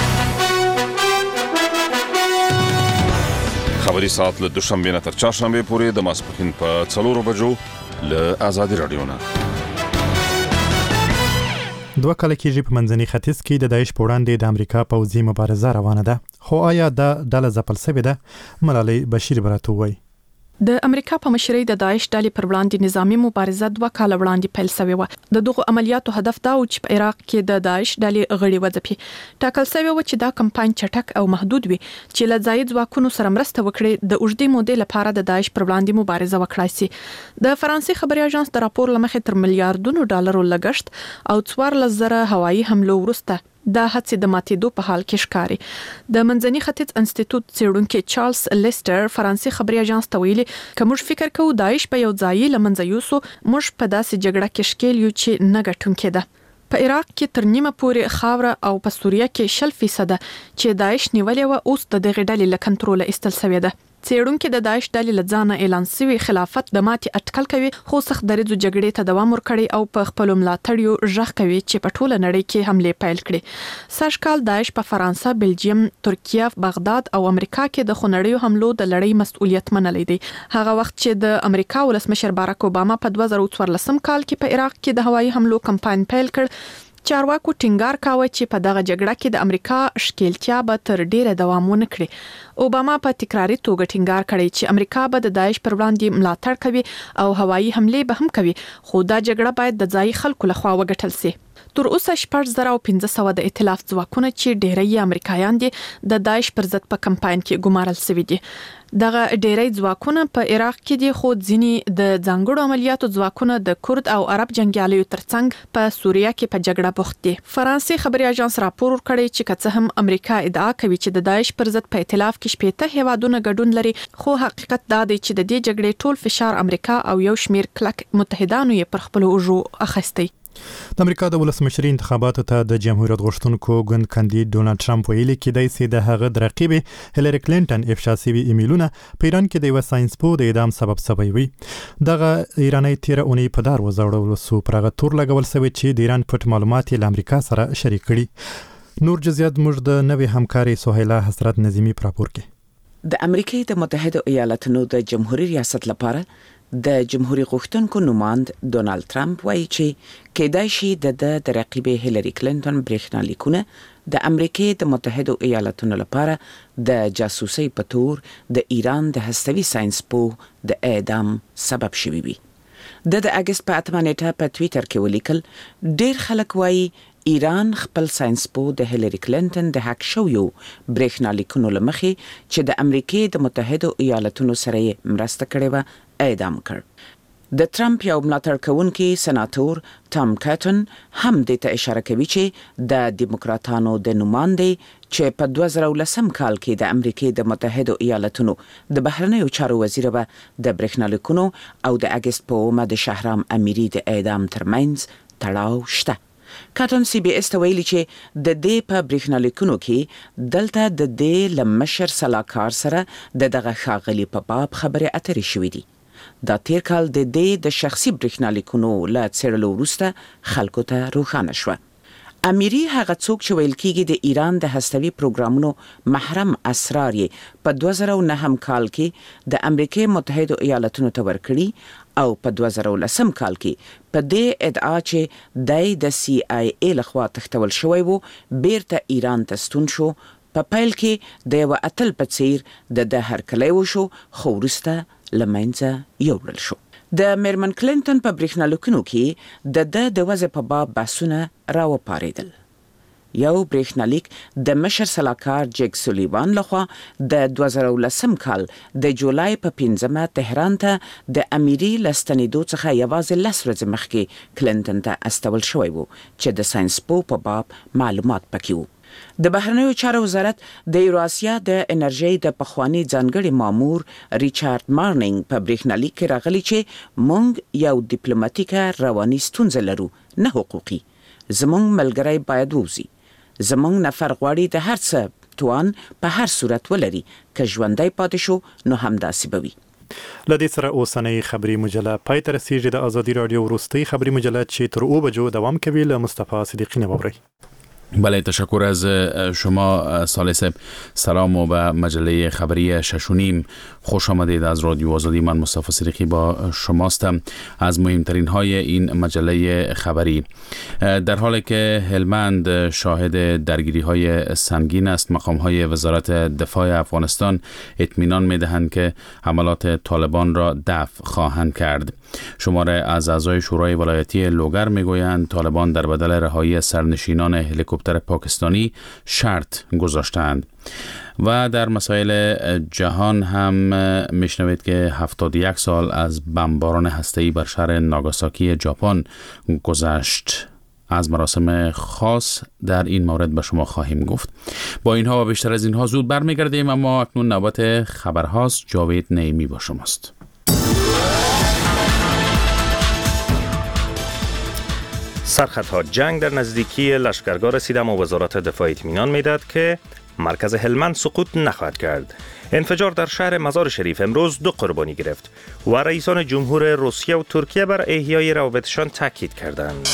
خبري ساعت له دوشنبه نه تر چهارشنبه پورې د ماسپښین په څلورو بجو له آزادي رادیو نه. دوه کال کېږي په منځني ختیځ کې د داعش په وړاندې د امریکا پوځي مبارزه روانه ده، خو آیا دا ډله ځپل شوې ده؟ ملالۍ بشیر به راته ووایي. د امریکا په مشرۍ د داعش ډلې پر وړاندې نظامی مبارزه دوه کال وړاندې پیل شوې و. د دغه عملیاتو هدف دا و چې په عراق کې د داعش ډلې غړي وځپي. ټاکل شوی و چې دا کمپاین چټک او محدود وي چې له ځایي ځواکونو سره مرسته وکړي د اوږدې مودې لپاره د داعش پر وړاندې مبارزه وکړای شي. د فرانسې خبري اژانس د راپور لمخې تر میلیارډونو ډالرو لګښت او څوارلس زره هوایي حملو وروسته دا هڅه د ماتېدو په حال کې ښکاري. د منځني ختیځ انسټیټیوټ څېړونکي چارلز لیسټر فرانسې خبري اژانس ته ویلي که موږ فکر کوو داعش په یو ځای لمنځه یوسو، موږ په داسې جګړه کې ښکېل یو چې نه ګټونکې ده. په عراق کې تر نیمه پورې خاوره او په سوریه کې شل فیصد چې داعش نیولې و اوس د دغه ډلې له کنټروله ایستل شوې ده. څېړونکي د داعش ډلې له ځانه اعلان شوی خلافت د ماتې اټکل کوي، خو سخت دریځو جګړې ته دوام ورکړي او په خپل ملاتړیو ژغ کوي چې په ټوله نړۍ کې حمله پیل کړي. سږکال داعش په فرانسه، بلجیم، ترکیه، بغداد او امریکا کې د خونړیو حملو د لړۍ مسؤلیت منلی دی. هغه وخت چې د امریکا ولسمشر باراک اوباما په دوه زره څوارلسم کال کې په عراق کې د هوایي حملو کمپاین پیل کړ، چارواکو ټینګار کاوه چې په دغه جګړه کې د امریکا ښکیلتیا به تر ډیره دوام ونه کړي. اوباما په تکراري توګه ټینګار کړی چې امریکا به د داعش پر وړاندې ملاتړ کوي او هوایي حمله به هم کوي، خو دا جګړه باید د ځایي خلکو لخوا وګټل شي. تر اوسه شپږ زره او پنځه سوه د ائتلاف ځواکونه چې ډیری امریکایان دي د داعش پر ضد په کمپاین کې ګمارل شوي دي. دغه ډیری ځواکونه په عراق کې دي، خو ځینې د ځانګړو عملیاتو ځواکونه د کورد او عرب جنگیالیو ترڅنګ په سوریه کې په جګړه بوخت دي. فرانسې خبري اژانس راپور ورکړی چې که څه هم امریکا ادعا کوي چې د داعش پر ضد په ائتلاف کې شپږ هیوادونه ګډون لري، خو حقیقت دا دی چې د دې جګړې ټول فشار امریکا او یو شمیر کلک متحدانو یې پر خپل اوږو اخیستی. د امریکا د ولسمشري انتخاباتو ته د جمهوریت غوښتونکو ګوند کاندید ډونالد ټرمپ ویلي کېدای سي د هغه د رقیب هیلری کلینټن افشا شوي ایمیلونه په ایران کې د یو ساينسپوه د اعدام سبب شوی وي. دغه ایرانی تیر اونۍ په دار وزوړول سو پرغه تور لګول شوی چې د ایران پټ معلومات له امریکا سره شریک کړي. نور جزئیات موږ د نوې همکاري سهیلا حسرت نظیمی پر راپور کې. د امریکای د متحده ایالاتونو د جمهوریت ریاست لپاره د جمهوریت غوښتونکو نوماند ډونالد ټرمپ وایي چې کېدای شي د د رقیب هیلری کلینټن برېښنالیکونه د امریکای د متحده ایالاتونو لپاره د جاسوسي په تور د ایران د هستوي ساينسپوه د اعدام سبب شوي وي. د د اگست په اتمه نیټه په ټویټر کې ولیکل ډېر خلک وایي ایران خپل ساينسپوه د هیلری کلینټن د هک شویو برېښنالیکونو لمخې چې د امریکای د متحده ایالاتونو سره مرسته کړې و اعدام کړ. د ټرمپ یو ملاتړ کوونکی سناتور ټام کاټن هم د ته اشاره کوي چې د دیموکراتانو د نوماندې چې په دوه زره ولسم کال کې د امریکای د متحده ایالاتونو د بهرنیو چارو وزیر و د برېښنالیکونو او د اگست په اومه د شهرام امیری د اعدام ترمنځ تړاو شته. کاټن سی بي اس ته ویلي چې د دې په برېښنالیکونو کې دلته د دې لمشر سلاکار سره د دغه ښاغلي په باب خبرې اترې شوې دي. دا تیر کال د دې د شخصي برېښنالیکونو له څېړلو وروسته خلکو ته روښانه شوه. امیری هغه څوک چې ویل کېږي د ایران د هستوي پروګرامونو محرم اسرار یې په دوه زره و نهم کال کې د امریکای متحده ایالاتونو ته ورکړي او په دوه زره و لسم کال کې په دې ادعا چې دای د سی آی ای لخوا تښتول شوی وو بیرته ایران ته ستون شو. په پیل کې د یو اتل په څیر د د هرکلی وشو، خو وروسته له منځه یوړل شو. د میرمن کلینټن په برېښنالیکونو کې د د د وضع په باب بحثونه راوپارېدل. یو برېښنالیک د مشر سلاکار جیک سولیوان لخوا د دوه زره ولسم کال د جولای په پنځمه تهران ته د امیري لستنیدو څخه یوازې لس ورځې مخکې کلینټن ته استول شوی و چې د ساينسپو په باب معلومات پکې وو. د بهرنیو چارو وزارت د یوراسیا د انرژي د پخوانی ځانګړي مامور ریچارډ مارنینګ په برېښنالیک کې راغلی چې مونږ یو ډیپلوماټیکه رواني ستونزه لرو، نه حقوقي. زمونږ ملګری باید ووځي. زمونږ نفر غواړي د هر څه توان په هر صورت ولري، که ژوندی پاتې شو نو همداسې به وي. لدې سره اوسنۍ خبری مجله پای ته رسیږي. د آزادي رادیو وروستۍ خبری مجله چې تر او بجو دوام کوي له مصطفی صدیقی نووري. بله، تشکر از شما سالس. سلام و به مجله خبری ششونیم خوش آمدید. از رادیو آزادی، من مصطفی صدیقی با شماستم. از مهمترین های این مجله خبری: در حالی که هلمند شاهد درگیری های سنگین است، مقام های وزارت دفاع افغانستان اطمینان می دهند که حملات طالبان را دفع خواهند کرد. شماره از اعضای شورای ولایتی لوگر می گویند طالبان در بدل رهایی سرنشینان هلیکوپتر پاکستانی شرط گذاشتند. و در مسائل جهان هم میشنوید که هفتاد و یک سال از بمباران هسته‌ای بر شهر ناگاساکی ژاپن گذشت. از مراسم خاص در این مورد به شما خواهیم گفت. با اینها و بیشتر از اینها زود برمیگردیم، اما اکنون نوبت خبرهاست. جاوید نعیمی با شماست. سرخطها جنگ در نزدیکی لشکرگاه رسید، اما وزارت دفاع اطمینان میداد که مرکز هلمند سقوط نخواهد کرد. انفجار در شهر مزار شریف امروز دو قربانی گرفت و رئیسان جمهور روسیه و ترکیه بر احیای روابطشان تاکید کردند.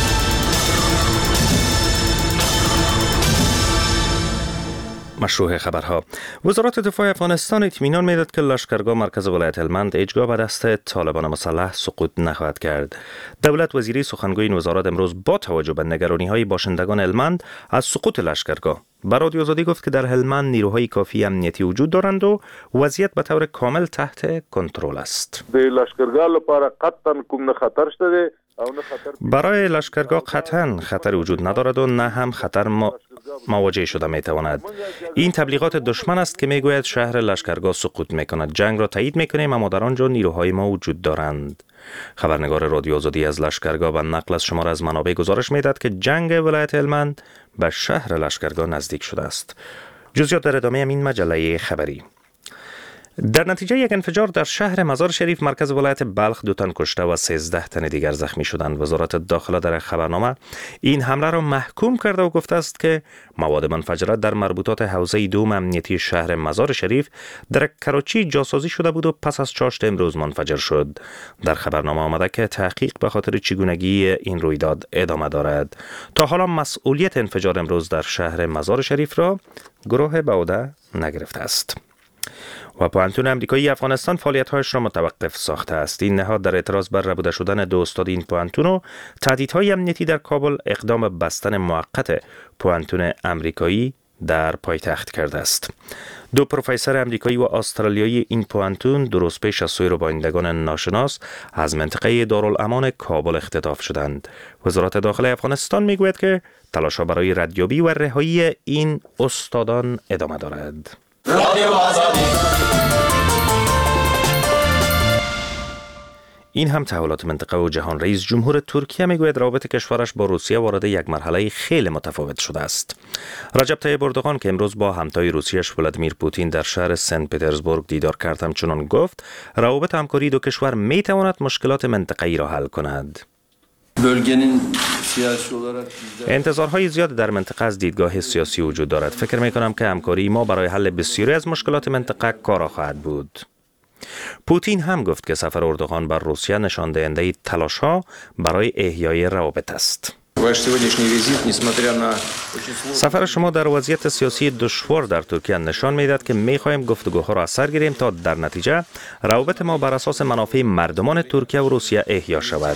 مشروع خبرها: وزارت دفاع افغانستان اطمینان میداد که لشکرگاه مرکز ولایت هلمند هیچگاه به دست طالبان مسلح سقوط نخواهد کرد. دولت وزیری سخنگوی این وزارت امروز با توجه به نگرانی‌های باشندگان هلمند از سقوط لشکرگاه به رادیو آزادی گفت که در هلمند نیروهای کافی امنیتی وجود دارند و وضعیت به طور کامل تحت کنترل است. د لشکرگاه لپاره قطعا کوم نه خطر شته. برای لشکرگاه قطعا خطر وجود ندارد و نه هم خطر ما مواجه شده می تواند. این تبلیغات دشمن است که می گوید شهر لشکرگاه سقوط می کند. جنگ را تایید می کنیم، اما در آنجا نیروهای ما وجود دارند. خبرنگار رادیو آزادی از لشکرگاه به نقل از شماره از منابع گزارش می داد که جنگ ولایت هلمند به شهر لشکرگاه نزدیک شده است. جزئیات در ادامه این مجله خبری. در نتیجه یک انفجار در شهر مزار شریف مرکز ولایت بلخ دو تن کشته و سیزده تن دیگر زخمی شدند. وزارت داخله در خبرنامه این حمله را محکوم کرده و گفته است که مواد منفجره در مربوطات حوزه دوم امنیتی شهر مزار شریف در کراچی جاسازی شده بود و پس از چاشت امروز منفجر شد. در خبرنامه آمده که تحقیق به خاطر چگونگی این رویداد ادامه دارد. تا حالا مسئولیت انفجار امروز در شهر مزار شریف را گروه به عهده نگرفته است. و پوهنتون امریکایی افغانستان فعالیت‌هایش را متوقف ساخته است. این نهاد در اعتراض بر ربوده شدن دو استاد این پوهنتون و تهدیدهای امنیتی در کابل اقدام به بستن موقت پوهنتون امریکایی در پایتخت کرده است. دو پروفسور امریکایی و استرالیایی این پوهنتون درست پیش از سوی ربایندگان ناشناس از منطقه دارالامان کابل اختطاف شدند. وزارت داخله افغانستان میگوید که تلاش‌ها برای ردیابی و رهایی این استادان ادامه دارد. رادیو آزادی. این هم تحولات منطقه و جهان. رئیس جمهور ترکیه میگوید روابط کشورش با روسیه وارد یک مرحله خیلی متفاوت شده است. رجب طیب اردوغان که امروز با همتای روسیه‌اش ولادیمیر پوتین در شهر سنت پترزبورگ دیدار کرد همچنان گفت روابط همکاری دو کشور میتواند مشکلات منطقه‌ای را حل کند. انتظارهای زیاد در منطقه از دیدگاه سیاسی وجود دارد. فکر می کنم که همکاری ما برای حل بسیاری از مشکلات منطقه کارا خواهد بود. پوتین هم گفت که سفر اردوغان بر روسیه نشان دهنده تلاش‌ها برای احیای روابط است. سفر شما در وضعیت سیاسی دشوار در ترکیه نشان میدهد که می‌خواهیم گفتگوها را از سر گیریم تا در نتیجه روابط ما بر اساس منافع مردمان ترکیه و روسیه احیا شود.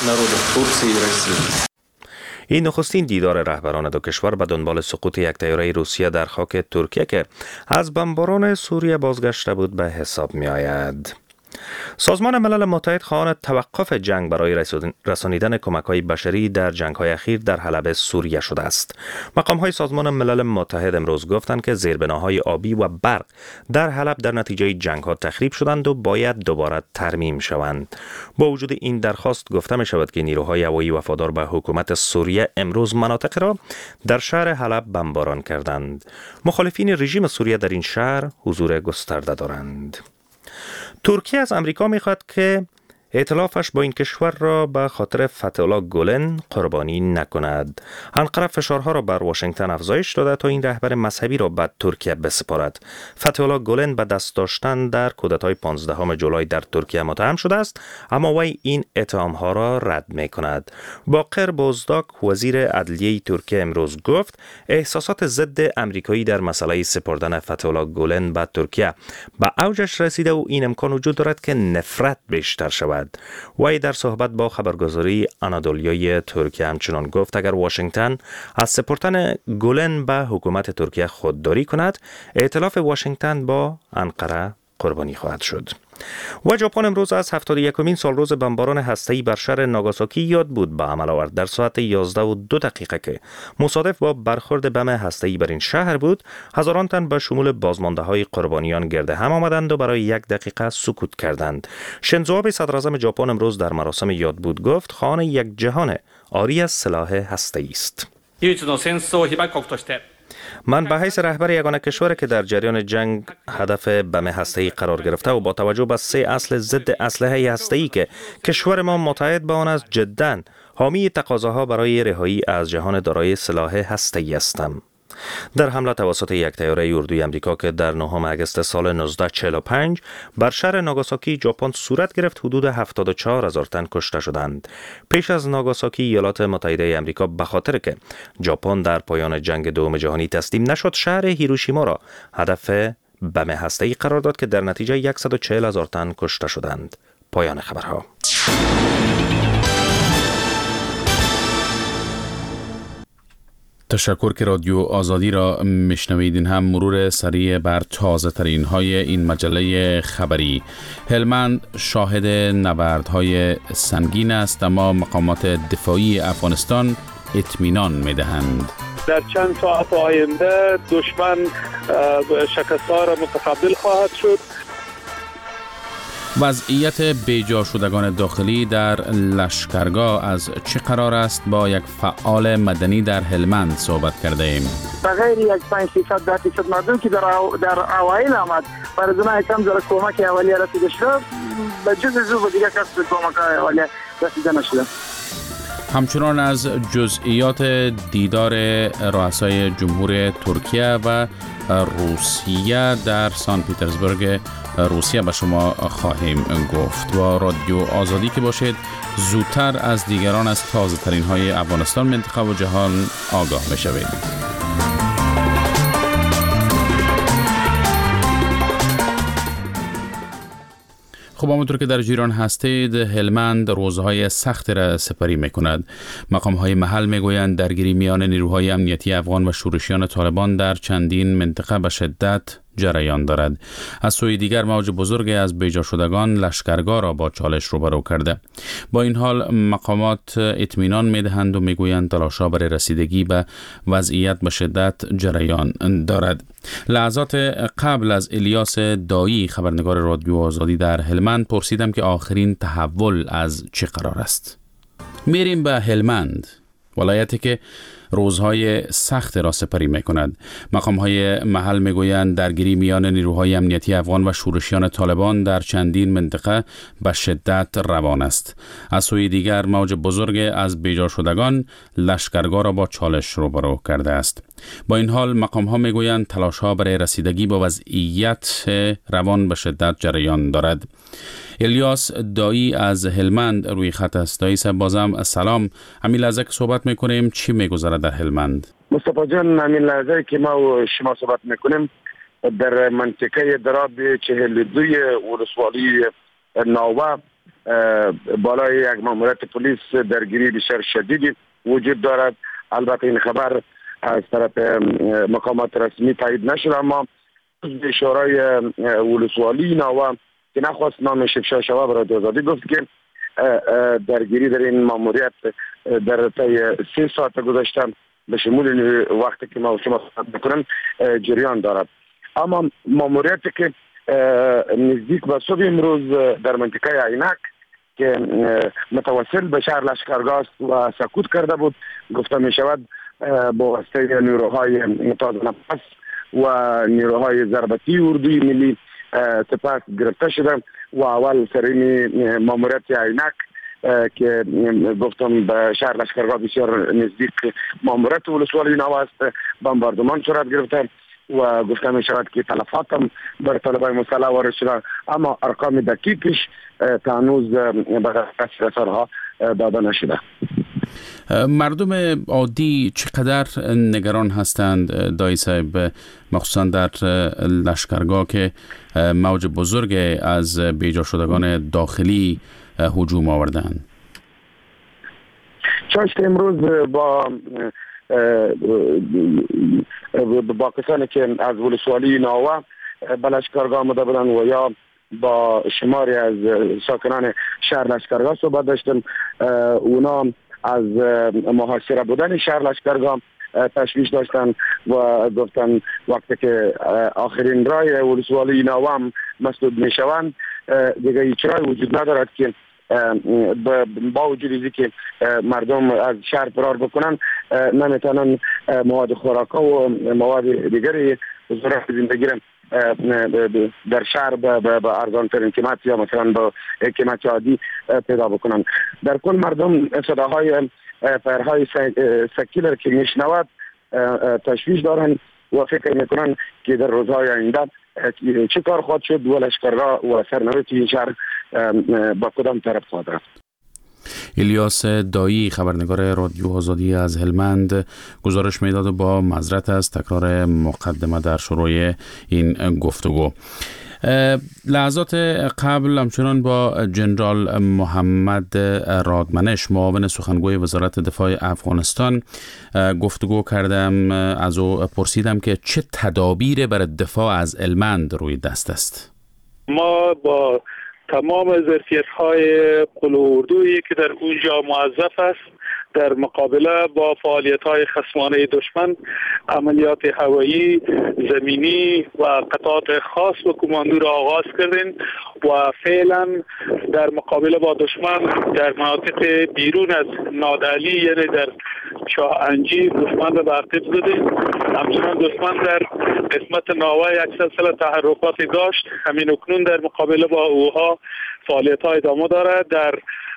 این نخستین دیدار رهبران دو کشور به دنبال سقوط یک طیاره روسیه در خاک ترکیه که از بمباران سوریه بازگشته بود به حساب می آید. سازمان ملل متحد خواهان توقف جنگ برای رسانیدن کمک‌های بشری در جنگ‌های اخیر در حلب سوریه شده است. مقام‌های سازمان ملل متحد امروز گفتند که زیربناهای آبی و برق در حلب در نتیجه جنگ‌ها تخریب شدند و باید دوباره ترمیم شوند. با وجود این درخواست گفته می‌شود که نیروهای هوایی وفادار به حکومت سوریه امروز مناطق را در شهر حلب بمباران کردند. مخالفین رژیم سوریه در این شهر حضور گسترده دارند. ترکیه از امریکا می‌خواهد که ائتلافش با این کشور را به خاطر فتح الله گولن قربانی نکند. انقره فشارها را بر واشنگتن افزایش داده تا این رهبر مذهبی را به ترکیه بسپارد. فتح الله گولن به دست داشتن در کودتای پانزدهم ژولای در ترکیه متهم شده است، اما وی این اتهام‌ها را رد می‌کند. باقر بوزداک وزیر عدلیه ترکیه امروز گفت احساسات ضد آمریکایی در مسئله سپردن فتح الله گولن به ترکیه به اوجش رسیده و این امکان وجود دارد که نفرت بیشتر شود. وی در صحبت با خبرگزاری آنادولیای ترکیه همچنان گفت اگر واشنگتن از سپردن گولن به حکومت ترکیه خودداری کند، ائتلاف واشنگتن با انقره قربانی خواهد شد. و ژاپن امروز از هفتاد و یکمین سالروز بمباران هسته‌ای بر شهر ناگاساکی یاد بود به عمل آورد. در ساعت یازده و دو دقیقه که مصادف با برخورد بم هسته‌ای بر این شهر بود، هزاران تن به شمول بازمانده‌های قربانیان گرد هم آمدند و برای یک دقیقه سکوت کردند. شینزو آبه صدراعظم ژاپن امروز در مراسم یاد بود گفت خواهان یک جهان عاری از سلاح هسته‌ای است. من به حیث رهبر یگانه کشور که در جریان جنگ هدف بم هسته‌ای قرار گرفته و با توجه به سه اصل ضد اسلحه هسته‌ای که کشور ما متحد به آن است، جداً حامی تقاضاها برای رهایی از جهان دارای سلاح هسته‌ای هستم. در حمله توسط یک طیاره اردوی آمریکا که در نهم آگوست سال نوزده چهل و پنج بر شهر ناگاساکی ژاپن صورت گرفت، حدود هفتاد و چهار هزار تن کشته شدند. پیش از ناگاساکی ایالات متحده آمریکا به خاطر که ژاپن در پایان جنگ دوم جهانی تسلیم نشد، شهر هیروشیما را هدف بم هسته‌ای قرار داد که در نتیجه صد و چهل هزار تن کشته شدند. پایان خبرها. تشکر که رادیو آزادی را میشنویدین. هم مرور سریع بر تازه ترین های این مجله خبری. هلمند شاهد نبردهای سنگین است، اما مقامات دفاعی افغانستان اطمینان میدهند. در چند ساعت آینده دشمن شکست‌ها را متقبل خواهد شد. وضعیت بیجا شدگان داخلی در لشکرگاه از چه قرار است؟ با یک فعال مدنی در هلمند صحبت کرده ایم. بغیر یک پنج فیصد ده فیصد مردم که در در اوایل آمد برای زنای کم در کمک اولیه رسیده شده، به جز زو دیگه کس کمک اولیه رسیده نشده. همچنان از جزئیات دیدار رؤسای جمهور ترکیه و روسیه در سان پیترزبورگ روسیه به شما خواهیم گفت. با رادیو آزادی که باشید، زودتر از دیگران از تازه ترین های افغانستان، منطقه و جهان آگاه بشوید. خب همونطور که در جریان هستید، هلمند روزهای سخت را سپری میکند. مقام‌های محل میگویند درگیری میان نیروهای امنیتی افغان و شورشیان طالبان در چندین منطقه به شدت جریان دارد. از سوی دیگر موج بزرگی از بیجا شدگان لشکرگاه را با چالش روبرو کرده. با این حال مقامات اطمینان میدهند و میگویند تلاش‌ها برای رسیدگی به وضعیت به شدت جریان دارد. لحظات قبل از الیاس دایی، خبرنگار رادیو آزادی در هلمند، پرسیدم که آخرین تحول از چه قرار است. میریم به هلمند، ولایتی که روزهای سخت را سپری می کند. مقام‌های محل می گویند درگیری میان نیروهای امنیتی افغان و شورشیان طالبان در چندین منطقه به شدت روان است. از سوی دیگر موج بزرگ از بیجا شدگان لشکرگاه را با چالش روبرو کرده است. با این حال مقام‌ها می گویند تلاش‌ها برای رسیدگی با وضعیت روان به شدت جریان دارد. الیاس دایی از هلمند روی خط است. دایی صاحب، بازم سلام. همین لحظه که صحبت میکنیم چی میگذره در هلمند؟ مصطفی جان، همین لحظه که ما و شما صحبت میکنیم در منطقه دراب چهل و دوی ولسوالی ناوه بالای یک ماموریت پلیس درگیری بسیار شدیدی وجود دارد. البته این خبر از طرف مقامات رسمی تایید نشده، اما شورای ولسوالی ناوه که نخواست نامش افشا شود برای آزادی گفت که درگیری در این ماموریت در طی سه ساعت گذشته به شمول وقتی که ما شما صحبت میکنم جریان دارد. اما ماموریتی که نزدیک به صبح امروز در منطقه عینک که متوسل به شهر لشکرگاه و سکوت کرده بود گفته می شود با واسطه نیروهای متحد نفس و نیروهای ضربتی اردوی ملی سپس گرفته شده و اول سرین ماموریت عینک که گفتم به شهر لشکرگاه بسیار نزدیک ماموریت ولسوالی نو است بمباردمان صورت گرفته و گفته می شود که تلفات هم بر طالبان مسلح وارد شده، اما ارقام دقیقش تا هنوز به دست رسانه‌ها داده نشده. مردم عادی چقدر نگران هستند دایی صاحب، مخصوصا در لشکرگاه که موج بزرگ از بیجا شدگان داخلی هجوم آوردند؟ چاشت امروز با با کسانی که از ولسوالی ناوه به لشکرگاه آمده بودند و یا با شماری از ساکنان شهر لشکرگاه صحبت داشتم، اونا از محاصره بودن شهر لشکرگاه تشویش داشتن و گفتن وقتی که آخرین رای ولسوالی ناوه هم مسدود می شوند دیگه هیچ رای وجود ندارد که با وجود که مردم از شهر فرار بکنن نمیتونن مواد خوراکا و مواد دیگری ضرورت زندگی در شهر به ارزان ترین قیمت یا مثلا با قیمت عادی پیدا بکنن. در کل مردم صداهای فیرهای سکیلر که میشنود تشویش دارن و فکر میکنن که در روزهای آینده چه کار خواهد شد و لشکرگاه و سرنوشت این شهر با کدام طرف خواهد رفت. الیاس دایی، خبرنگار رادیو آزادی از هلمند، گزارش میداد و با معذرت از تکرار مقدمه در شروع این گفتگو. لحظات قبل همچنان با جنرال محمد رادمنش، معاون سخنگوی وزارت دفاع افغانستان، گفتگو کردم. از او پرسیدم که چه تدابیر برای دفاع از هلمند روی دست است. ما با تمام ظرفیت‌های قلو اردویی که در اونجا موظف است در مقابله با فعالیت‌های خصمانه دشمن عملیات هوایی، زمینی و قطعات خاص و کماندو را آغاز کردیم و فعلا در مقابله با دشمن در مناطق بیرون از نادعلی یعنی در شاه انجیر دشمن را تعقیب زدیم. همچنان دشمن در قسمت ناوه یک سلسله تحرکاتی داشت، همین اکنون در مقابله با اوها فعالیت‌های ادامه دارد. در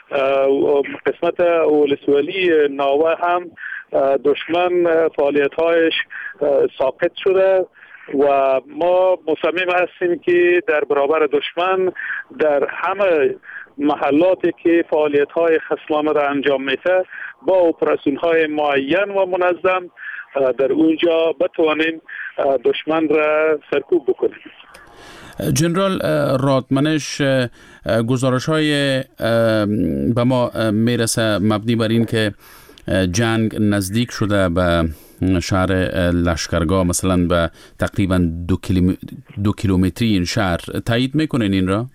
قسمت ولسوالی ناوه هم دشمن فعالیت‌هایش ساقط شده و ما مصمم هستیم که در برابر دشمن در همه محلاتی که فعالیت‌های خصمانه را انجام میده با اپراسیون‌های معین و منظم در اونجا بتوانیم دشمن را سرکوب بکنیم. جنرال رادمنش، گزارش های به ما میرسه مبنی بر این که جنگ نزدیک شده به شهر لشکرگاه، مثلا به تقریبا دو, کیلومتر دو کیلومتری این شهر. تایید میکنین این را؟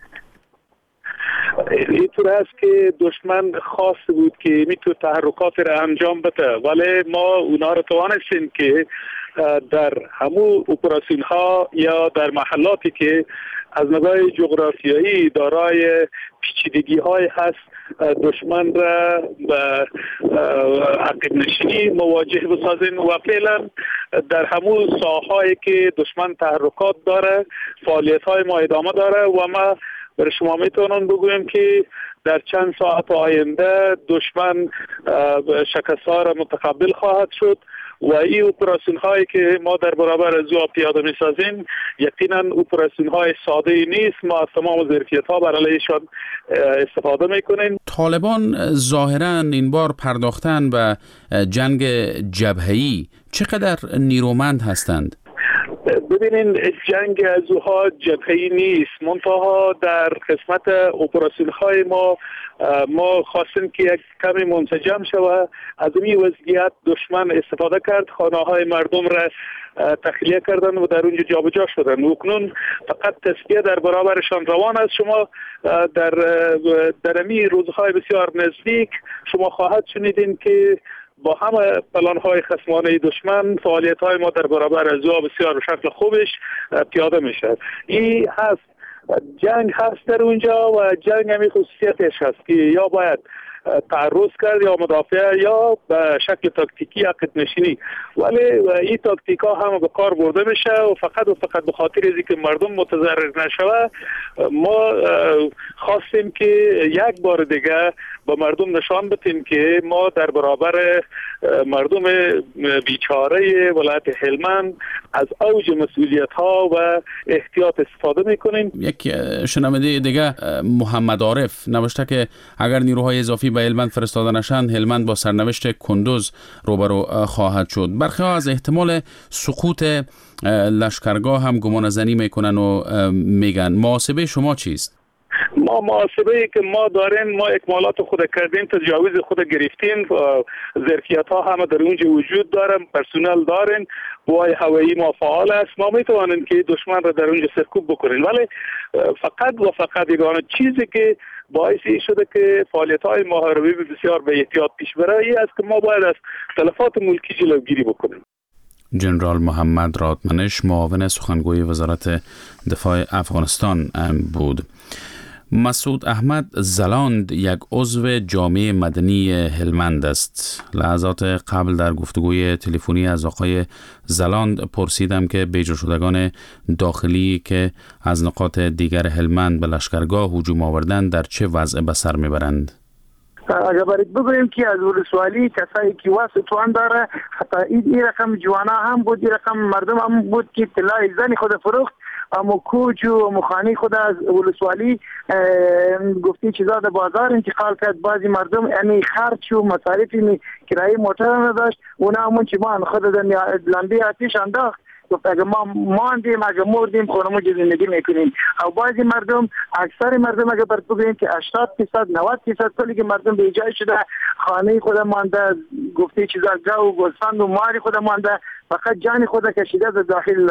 اینطور است که دشمن خواست بود که میتونه تحرکات را انجام بده، ولی ما اونا را توانستیم که در همون اپراسیون ها یا در محلاتی که از نظر جغرافیایی دارای پیچیدگی های هست دشمن را به عقب نشینی مواجه بسازیم و فعلا در همون ساحه‌ای که دشمن تحرکات داره فعالیت های ما ادامه داره و ما برای شما میتونم بگویم که در چند ساعت آینده دشمن شکست‌ها را متقبل خواهد شد و این اپراسیون هایی که ما در برابر از او پیاده می سازیم یقینا اپراسیون های ساده نیست. ما از تمام ظرفیت ها برای علیهشان استفاده می کنیم. طالبان ظاهرا این بار پرداختن به جنگ جبهه‌ای. چقدر نیرومند هستند؟ ببینین جنگ از اوها جبهه‌ای نیست، منتها در قسمت اپراسیون های ما ما خواستیم که یک کمی منسجم شود. از این وضعیت دشمن استفاده کرد، خانه های مردم را تخلیه کردن و در اونجا جابجا شدن و اکنون فقط تصفیه در برابرشان روان است. شما در در امی روزهای بسیار نزدیک شما خواهد شنیدین که با همه پلان‌های خصمانه دشمن فعالیت‌های ما در برابر از او بسیار به شکل خوبش پیاده میشه. این هست جنگ هست در اونجا و جنگ همی خصوصیتش هست که یا باید تعرض کرد یا مدافع یا به شکل تاکتیکی عقد نشینی، ولی این تاکتیک ها هم به کار برده میشه و فقط و فقط به خاطر از اینکه مردم متضرر نشوه ما خواستیم که یک بار دیگه با مردم نشان بدیم که ما در برابر مردم بیچاره ولایت هلمند از اوج مسئولیت ها و احتیاط استفاده میکنیم. یک شنونده دیگه محمد عارف نوشته که اگر نیروهای اضافی به هلمند فرستاده نشند هلمند با سرنوشت کندوز روبرو خواهد شد. برخی ها از احتمال سقوط لشکرگاه هم گمان زنی میکنن و میگن. محاسبه شما چیست؟ ما محاسبه که ما داریم، ما اکمالات خود کردیم، تجاوز خود گرفتیم، ظرفیت ها همه در اونجا وجود دارن، پرسونل دارن، قوای هوایی ما فعال است، ما میتوانیم که دشمن را در اونجا سرکوب بکنیم. ولی فقط و فقط یگانه چیزی که باعث شده که فعالیت های محاربی بسیار به احتیاط پیش بره این است که ما باید از تلفات ملکی جلوگیری بکنیم. جنرال محمد رادمنش معاون سخنگوی وزارت دفاع افغانستان بود. مسعود احمد زلاند یک عضو جامعه مدنی هلمند است. لحظات قبل در گفتگوی تلفنی از آقای زلاند پرسیدم که بیجا شدگان داخلی که از نقاط دیگر هلمند به لشکرگاه هجوم آوردند در چه وضع به سر میبرند؟ اگر باید بگوییم که از ولسوالی کسایی که واسه توان داره، حتی این رقم جوانا هم بود، این رقم مردم هم بود که طلای زنی خود فروخت، اما کوچ و مخانی خود از ولسوالی گفتی چیزا در بازار انتقال کرد. بعضی مردم یعنی خرچ و مصارفی کرایه موتر نداشت، اونا همون چی ما خود در لنبی آتیش انداخت. گفت اگه ما ماندیم، اگه مردیم خونمون زندگی میکنیم. او بعضی مردم، اکثر مردم اگه برد بگوییم که هشتاد درصد نود درصد کلی که مردم به جای شده، خانه خود مانده، گفته چیزا گاو و گوسفند و ماری خود مانده، فقط جان خود کشیده در داخل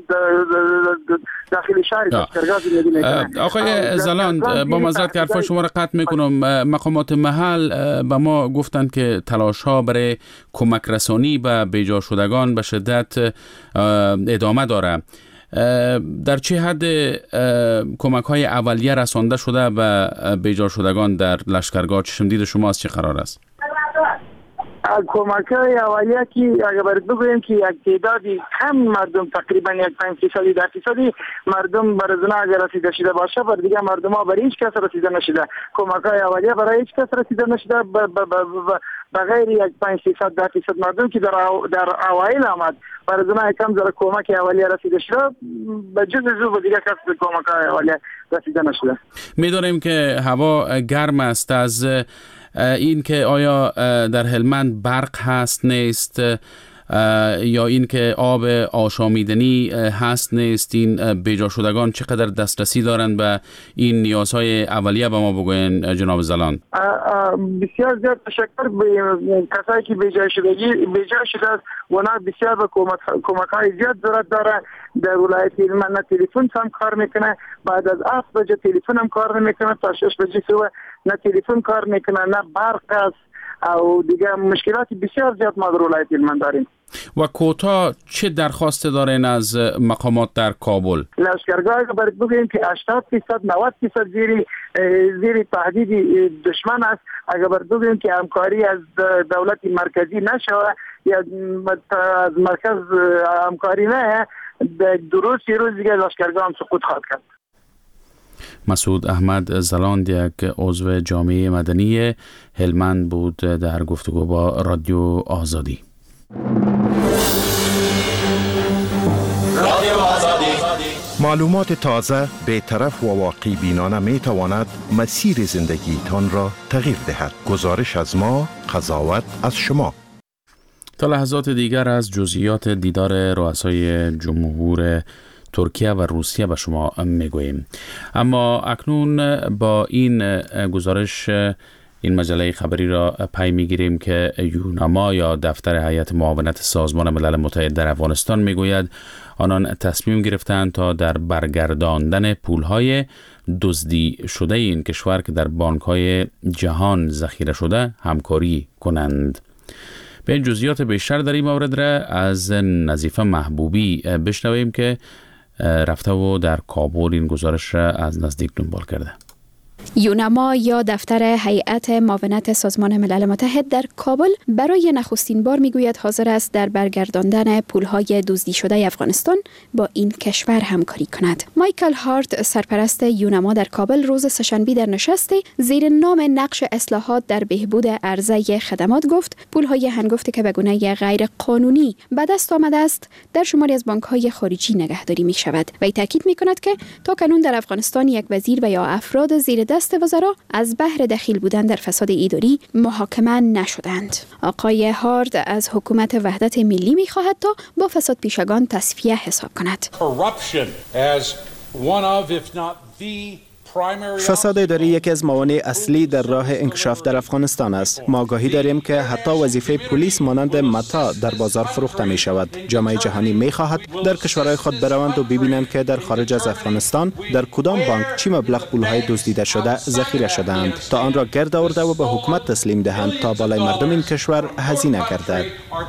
داخل شهر لشکرگاه زندگی میکنه. آقای زلاند با معذرت که حرفای شما را قطع میکنم، مقامات محل به ما گفتند که تلاش ها برای کمک رسانی به بیجا شدگان به شدت ادامه داره. در چه حد کمک های اولیه رسانده شده به بیجا شدگان در لشکرگاه؟ چشم دید شما از چه قرار است؟ کمک های اولیه که اگر باید بگوییم که یک تعدادی کم مردم، تقریبا یک پنج فیصدی ده فیصدی مردم بر از اونها اگر رسیده شده باشه، بر دیگه مردم ها برای هیچ کس رسیده نشده. کمک های اولیه برای هیچ کس رسیده نشده بغیر یک پنج فیصد ده فیصد مردم که در در اوایل آمد بر از اونها کم ذره کمک اولیه رسیده شده، به جز از به دیگه کس کمک های اولیه رسیده نشده. میدونیم که هوا گرم است. از این که آیا در هلمند برق هست نیست یا این که آب آشامیدنی هست نیست، این بیجا شدگان چقدر دسترسی دارند به این نیازهای اولیه به ما بگوین جناب زلاند؟ بسیار زیاد تشکر به کسایی که بیجا شدگی بیجا شده است، اونا بسیار به کمک های زیاد ضرورت داره. در ولایت هلمند نه تلفن هم کار میکنه، بعد از هفت بجه تلفن هم کار نمیکنه، تا شش بجه صبح نه تلفن کار میکنه نه برق است او دیگه مشکلات بسیار زیاد ما در ولایت هلمند داریم. و کوتا چه درخواست دارین از مقامات در کابل؟ لشکرگاه که باید بگوییم که هشتاد درصد نود درصد زیر زیر تهدید دشمن است. اگر باید بگوییم که همکاری از دولت مرکزی نشود یا از مرکز همکاری نه، درست یه روز دیگه لشکرگاه هم سقوط خواهد کرد. مسعود احمد زلاند یک عضو جامعه مدنی هلمند بود در گفتگو با رادیو آزادی. رادیو آزادی. معلومات تازه، بی‌طرف و واقعی بینانه می تواند مسیر زندگیتان را تغییر دهد. گزارش از ما، قضاوت از شما. تا لحظات دیگر از جزئیات دیدار رؤسای جمهور ترکیه و روسیه به شما میگوییم. اما اکنون با این گزارش این مجله خبری را پی میگیریم که یوناما یا دفتر هیئت معاونت سازمان ملل متحد در افغانستان میگوید آنان تصمیم گرفتند تا در برگرداندن پولهای دزدی شده این کشور که در بانک‌های جهان ذخیره شده همکاری کنند. به این جزئیات بیشتر در این مورد را از نظیفه محبوبی بشنویم که رفته و در کابل این گزارش را از نزدیک دنبال کرده. یوناما یا دفتر هیئت معاونت سازمان ملل متحد در کابل برای نخستین بار میگوید حاضر است در برگرداندن پولهای دزدی شده افغانستان با این کشور همکاری کند. مایکل هارت سرپرست یوناما در کابل روز سه‌شنبه در نشستی زیر نام نقش اصلاحات در بهبود عرضه خدمات گفت پولهای هنگفتی که به گونه غیر قانونی به دست آمده است در شماری از بانک‌های خارجی نگهداری می شود و تاکید می کند که تا کنون در افغانستان یک وزیر و یا افراد زیر دست وزرا از بهر دخیل بودن در فساد اداری محاکمه نشدند. آقای هارد از حکومت وحدت ملی می خواهد تا با فساد پیشگان تصفیه حساب کند. فساد اداری یکی از موانع اصلی در راه انکشاف در افغانستان است. ما آگاهی داریم که حتی وظیفه پلیس مانند متا در بازار فروخته می شود. جامعه جهانی می خواهد در کشورهای خود بروند و ببینند که در خارج از افغانستان در کدام بانک چی مبلغ پولهای دزدیده شده ذخیره شده‌اند تا آن را گرد آورده و به حکومت تسلیم دهند تا بالای مردم این کشور هزینه گردد.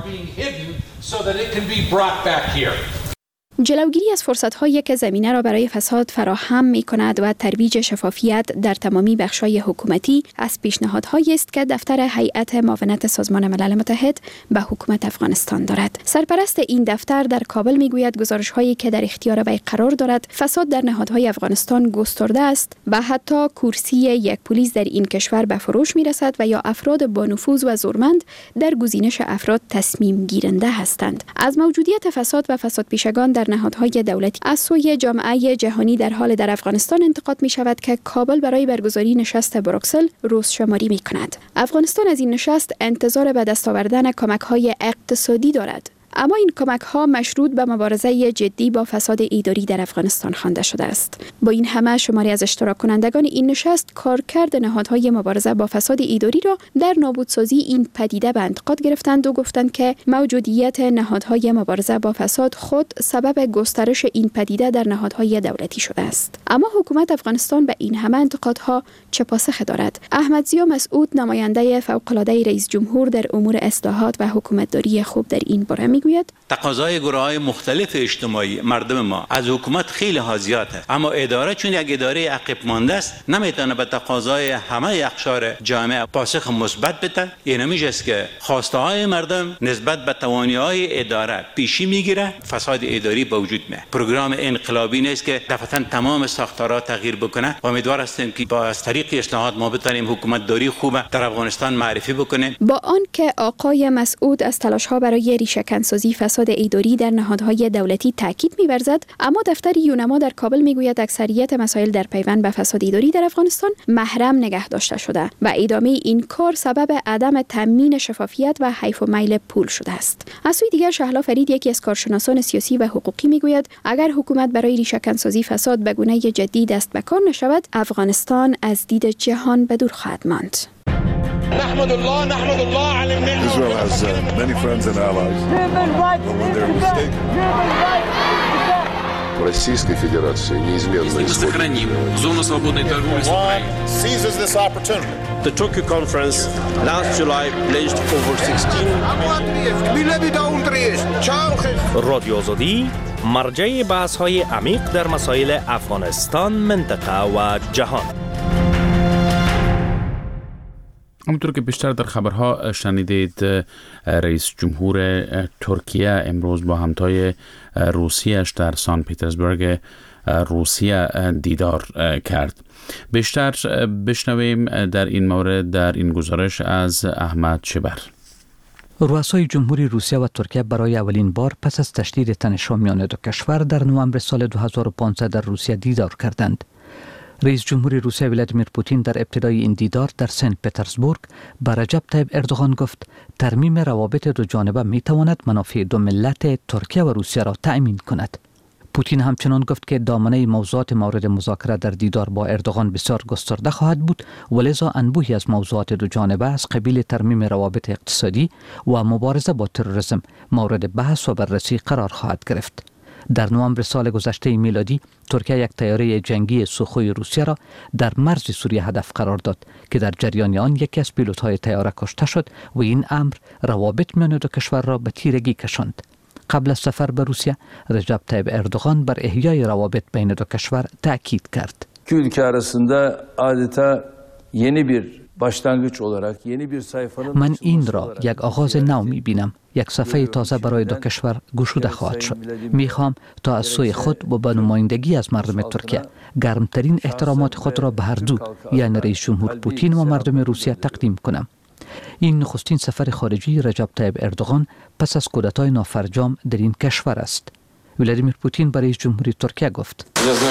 جلوگیری از فرصت‌هایی که زمینه را برای فساد فراهم می‌کند و ترویج شفافیت در تمامی بخش‌های حکومتی از پیشنهادهایی است که دفتر هیئت معاونت سازمان ملل متحد به حکومت افغانستان دارد. سرپرست این دفتر در کابل می‌گوید گزارش‌هایی که در اختیار وی قرار دارد فساد در نهادهای افغانستان گسترده است و حتی کرسی یک پلیس در این کشور به فروش می‌رسد و یا افراد با نفوذ و زورمند در گزینش افراد تصمیم گیرنده هستند. از موجودیت فساد و فساد پیشگان در نهادهای دولتی از سوی جامعه جهانی در حال در افغانستان انتقاد می شود که کابل برای برگزاری نشست بروکسل روزشماری می کند. افغانستان از این نشست انتظار به دست آوردن کمک‌های اقتصادی دارد. اما این کمک‌ها مشروط به مبارزه جدی با فساد اداری در افغانستان خوانده شده است. با این همه شماری از اشتراک کنندگان این نشست کارکرد نهادهای مبارزه با فساد اداری را در نابودسازی این پدیده به انتقاد گرفتند و گفتند که موجودیت نهادهای مبارزه با فساد خود سبب گسترش این پدیده در نهادهای دولتی شده است. اما حکومت افغانستان به این همه انتقادها چه پاسخ دارد؟ احمدضیا مسعود نماینده فوق‌العاده رئیس جمهور در امور اصلاحات و حکومتداری خوب در این باره میگوید تقاضای گروه‌های مختلف اجتماعی مردم ما از حکومت خیلی ها زیاده، اما اداره چون یک اداره عقب مانده است نمیتونه به تقاضای همه اقشار جامعه پاسخ مثبت بده. این همیشه است که خواسته های مردم نسبت به توانایی‌های اداره پیشی میگیره، فساد اداری به وجود میاد. پروگرام انقلابی نیست که دفعتاً تمام ساختارها تغییر بکنه و امیدوار هستیم که با از طریق اصلاحات ما بتونیم حکومت داری خوب در افغانستان معرفی بکنیم. با آنکه آقای مسعود از تلاش‌ها برای ریشه‌کن‌سازی فساد اداری در نهادهای دولتی تاکید می‌ورزد، اما دفتر یوناما در کابل میگوید اکثریت مسائل در پیوند به فساد اداری در افغانستان محرم نگه داشته شده و ادامه این کار سبب عدم تامین شفافیت و حیف و میل پول شده است. از سوی دیگر شهلا فرید یکی از کارشناسان سیاسی و حقوقی میگوید اگر حکومت برای ریشه‌کن‌سازی فساد به گونه جدی دست به کار نشود، افغانستان از دید جهان به دور خواهد ماند. نحمد الله نحمد الله على النعمة. Israel has uh, many friends and allies. But when they're mistaken. Российской Федерации неизменно сохраним зону свободной торговли с Украиной. Seizes this opportunity. The Tokyo conference last July pledged over sixteen. رادیو آزادی مرجع بحث‌های عمیق در مسائل افغانستان، منطقه و جهان. همونطور که بیشتر در خبرها شنیدید، رئیس جمهور ترکیه امروز با همتای روسیه‌اش در سان پترزبورگ روسیه دیدار کرد. بیشتر بشنویم در این مورد در این گزارش از احمد شبر. رؤسای جمهوری روسیه و ترکیه برای اولین بار پس از تشدید تنش‌ها میان دو کشور در نوامبر سال دو هزار و پانزده در روسیه دیدار کردند. رئیس جمهور روسیه ولادیمیر پوتین در ابتدای این دیدار در سنت پترزبورگ به رجب طیب اردوغان گفت ترمیم روابط دو جانبه می تواند منافع دو ملت ترکیه و روسیه را تأمین کند. پوتین همچنان گفت که دامنه موضوعات مورد مذاکره در دیدار با اردوغان بسیار گسترده خواهد بود و لذا انبوهی از موضوعات دو جانبه از قبیل ترمیم روابط اقتصادی و مبارزه با تروریسم مورد بحث و بررسی قرار خواهد گرفت. در نوامبر سال گذشته میلادی ترکیه یک طیاره جنگی سوخوی روسیه را در مرز سوریه هدف قرار داد که در جریان آن یکی از پیلوت‌های طیاره کشته شد و این امر روابط میان دو کشور را به تیرگی کشاند. قبل از سفر به روسیه رجب طیب اردوغان بر احیای روابط بین دو کشور تاکید کرد. İki ülke arasında adeta yeni bir başlangıç olarak yeni bir sayfanın من این را یک آغاز نو می بینم. یک صفحه تازه برای دو کشور گشوده خواهد شد. می خواهم تا از سوی خود و به نمایندگی از مردم ترکیه گرمترین احترامات خود را به هر دو یعنی رئیس جمهور پوتین و مردم روسیه تقدیم کنم. این نخستین سفر خارجی رجب طیب اردوغان پس از کودتای نافرجام در این کشور است. ولادیمیر پوتین برای جمهوری ترکیه گفت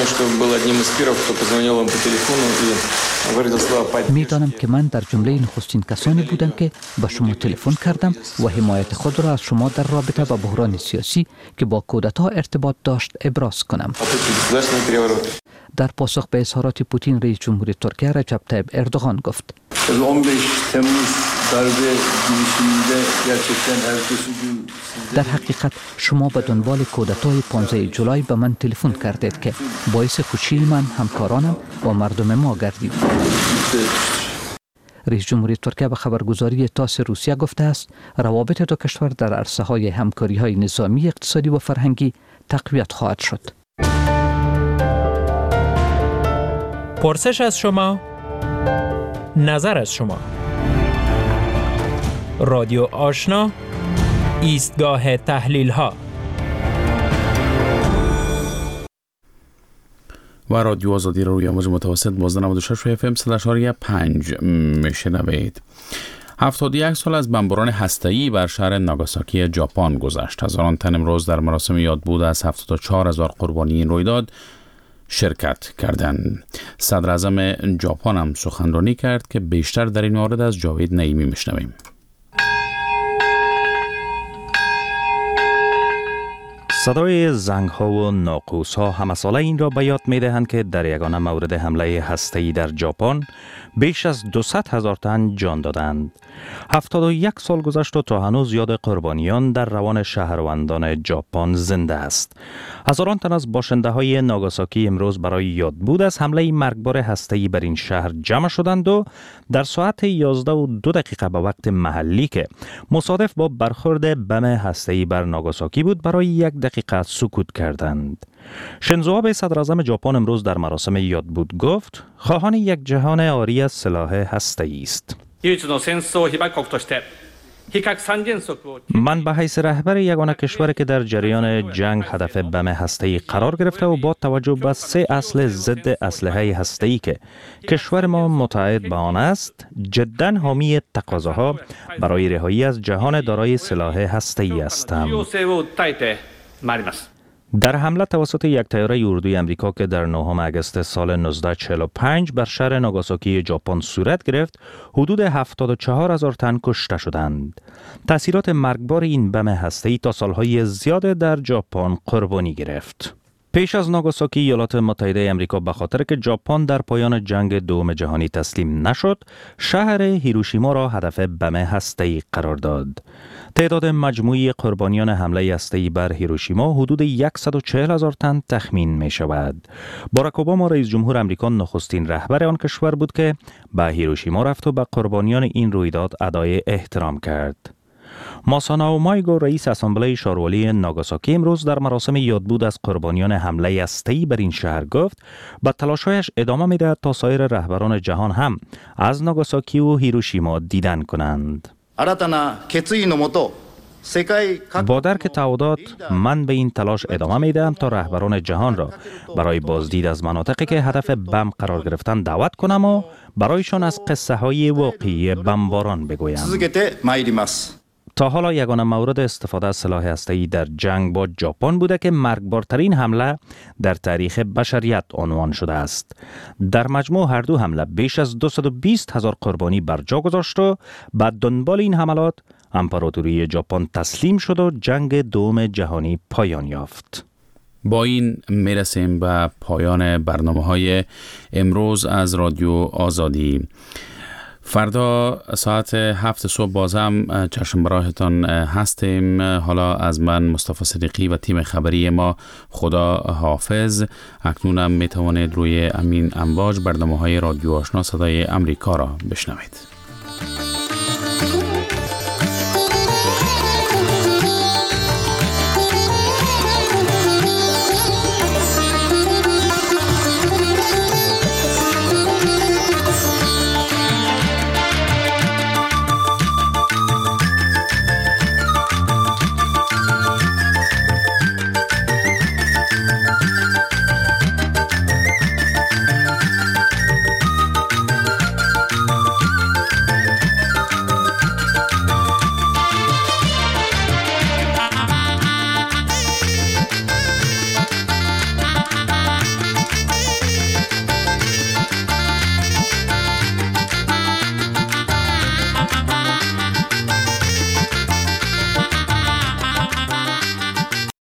می دانم که من در جمله نخستین کسانی بودم که به شما تلفن کردم و حمایت خود را از شما در رابطه با بحران سیاسی که با کودتا ارتباط داشت ابراز کنم. در پاسخ به اظهارات پوتین رئیس جمهوری ترکیه رجب طیب اردوغان گفت در حقیقت شما به دنبال کودتای پانزده جولای به من تلفن کردید که باعث کشی من، همکارانم و مردم ما گردید. رئیس جمهوری ترکیه به خبرگزاری تاس روسیه گفته است روابط دو کشور در عرصه‌های همکاری‌های نظامی، اقتصادی و فرهنگی تقویت خواهد شد. پرسش از شما، نظر از شما. رادیو آشنا، ایستگاه تحلیل ها. و رادیو آزادی رو روی امواج متوسط بازده نود و شش اف ام صد و چهار پنج میشنوید. هفتاد و یک سال از بمباران هسته‌ای بر شهر ناگاساکی ژاپن گذشت. هزاران تن امروز در مراسم یادبود از هفتاد و چهار هزار قربانی این رویداد شرکت کردند. صدر اعظم ژاپن هم سخنرانی کرد که بیشتر در این مورد از جاوید نعیمی میشنویم. صدای زنگ ها و ناقوس ها همساله این را به یاد می دهند که در یگانه مورد حمله هسته‌ای در ژاپن بیش از دویست هزار تن جان دادند. هفتاد و یک سال گذشت و تا هنوز یاد قربانیان در روان شهروندان ژاپن زنده است. هزاران تن از باشنده های ناگاساکی امروز برای یادبود از حمله مرگبار هسته‌ای بر این شهر جمع شدند و در ساعت یازده و دو دقیقه به وقت محلی که مصادف با برخورد بم هسته‌ای بر ناگاساکی بود برای یک دقیقه سکوت کردند. شینزو آبه صدر اعظم ژاپن امروز در مراسم یادبود گفت خواهان یک جهان عاری از سلاح هسته‌ای است. من به حیث رهبر یگانه کشوری که در جریان جنگ هدف بم هسته‌ای قرار گرفته و با توجه به سه اصل ضد اسلحه هسته‌ای که کشور ما متعهد به آن است، جداً حامی تقاضاها برای رهایی از جهان دارای سلاح هسته‌ای هستم. در حمله توسط یک طیاره اردوی امریکا که در نهم آگوست سال نوزده چهل و پنج بر شهر ناگاساکی ژاپن صورت گرفت، حدود هفتاد و چهار هزار تن کشته شدند. تأثیرات مرگبار این بم هسته‌ای تا سالهای زیاد در ژاپن قربانی گرفت. پیش از ناگاساکی ایالات متحده آمریکا به خاطر که ژاپن در پایان جنگ دوم جهانی تسلیم نشد، شهر هیروشیما را هدف بم هسته‌ای قرار داد. تعداد مجموعی قربانیان حمله هسته‌ای بر هیروشیما حدود صد و چهل هزار تن تخمین می شود. باراک اوباما رئیس جمهور آمریکا نخستین رهبر آن کشور بود که به هیروشیما رفت و به قربانیان این رویداد ادای احترام کرد. ماسانائو مایگو رئیس اسامبله شاروالی ناگاساکی امروز در مراسم یادبود از قربانیان حمله هسته‌ای بر این شهر گفت به تلاش‌هایش ادامه می‌دهد تا سایر رهبران جهان هم از ناگاساکی و هیروشیما دیدن کنند. با درک تعهدات من به این تلاش ادامه میدم تا رهبران جهان را برای بازدید از مناطقی که هدف بم قرار گرفتن دعوت کنم و برایشان از قصه های واقعی بمباران بگویم. تا حالا یگانه مورد استفاده از سلاح هسته‌ای در جنگ با ژاپن بوده که مرگبارترین حمله در تاریخ بشریت عنوان شده است. در مجموع هر دو حمله بیش از دویست و بیست هزار قربانی بر جا گذاشت و بعد دنبال این حملات امپراتوری ژاپن تسلیم شد و جنگ دوم جهانی پایان یافت. با این میرسیم به پایان برنامه‌های امروز از رادیو آزادی. فردا ساعت هفت صبح باز هم چشم براهتان هستیم. حالا از من مصطفی صدیقی و تیم خبری ما خدا حافظ. اکنونم می توانید روی امین امواج برنامه‌های رادیو آشنا صدای امریکا را بشنوید.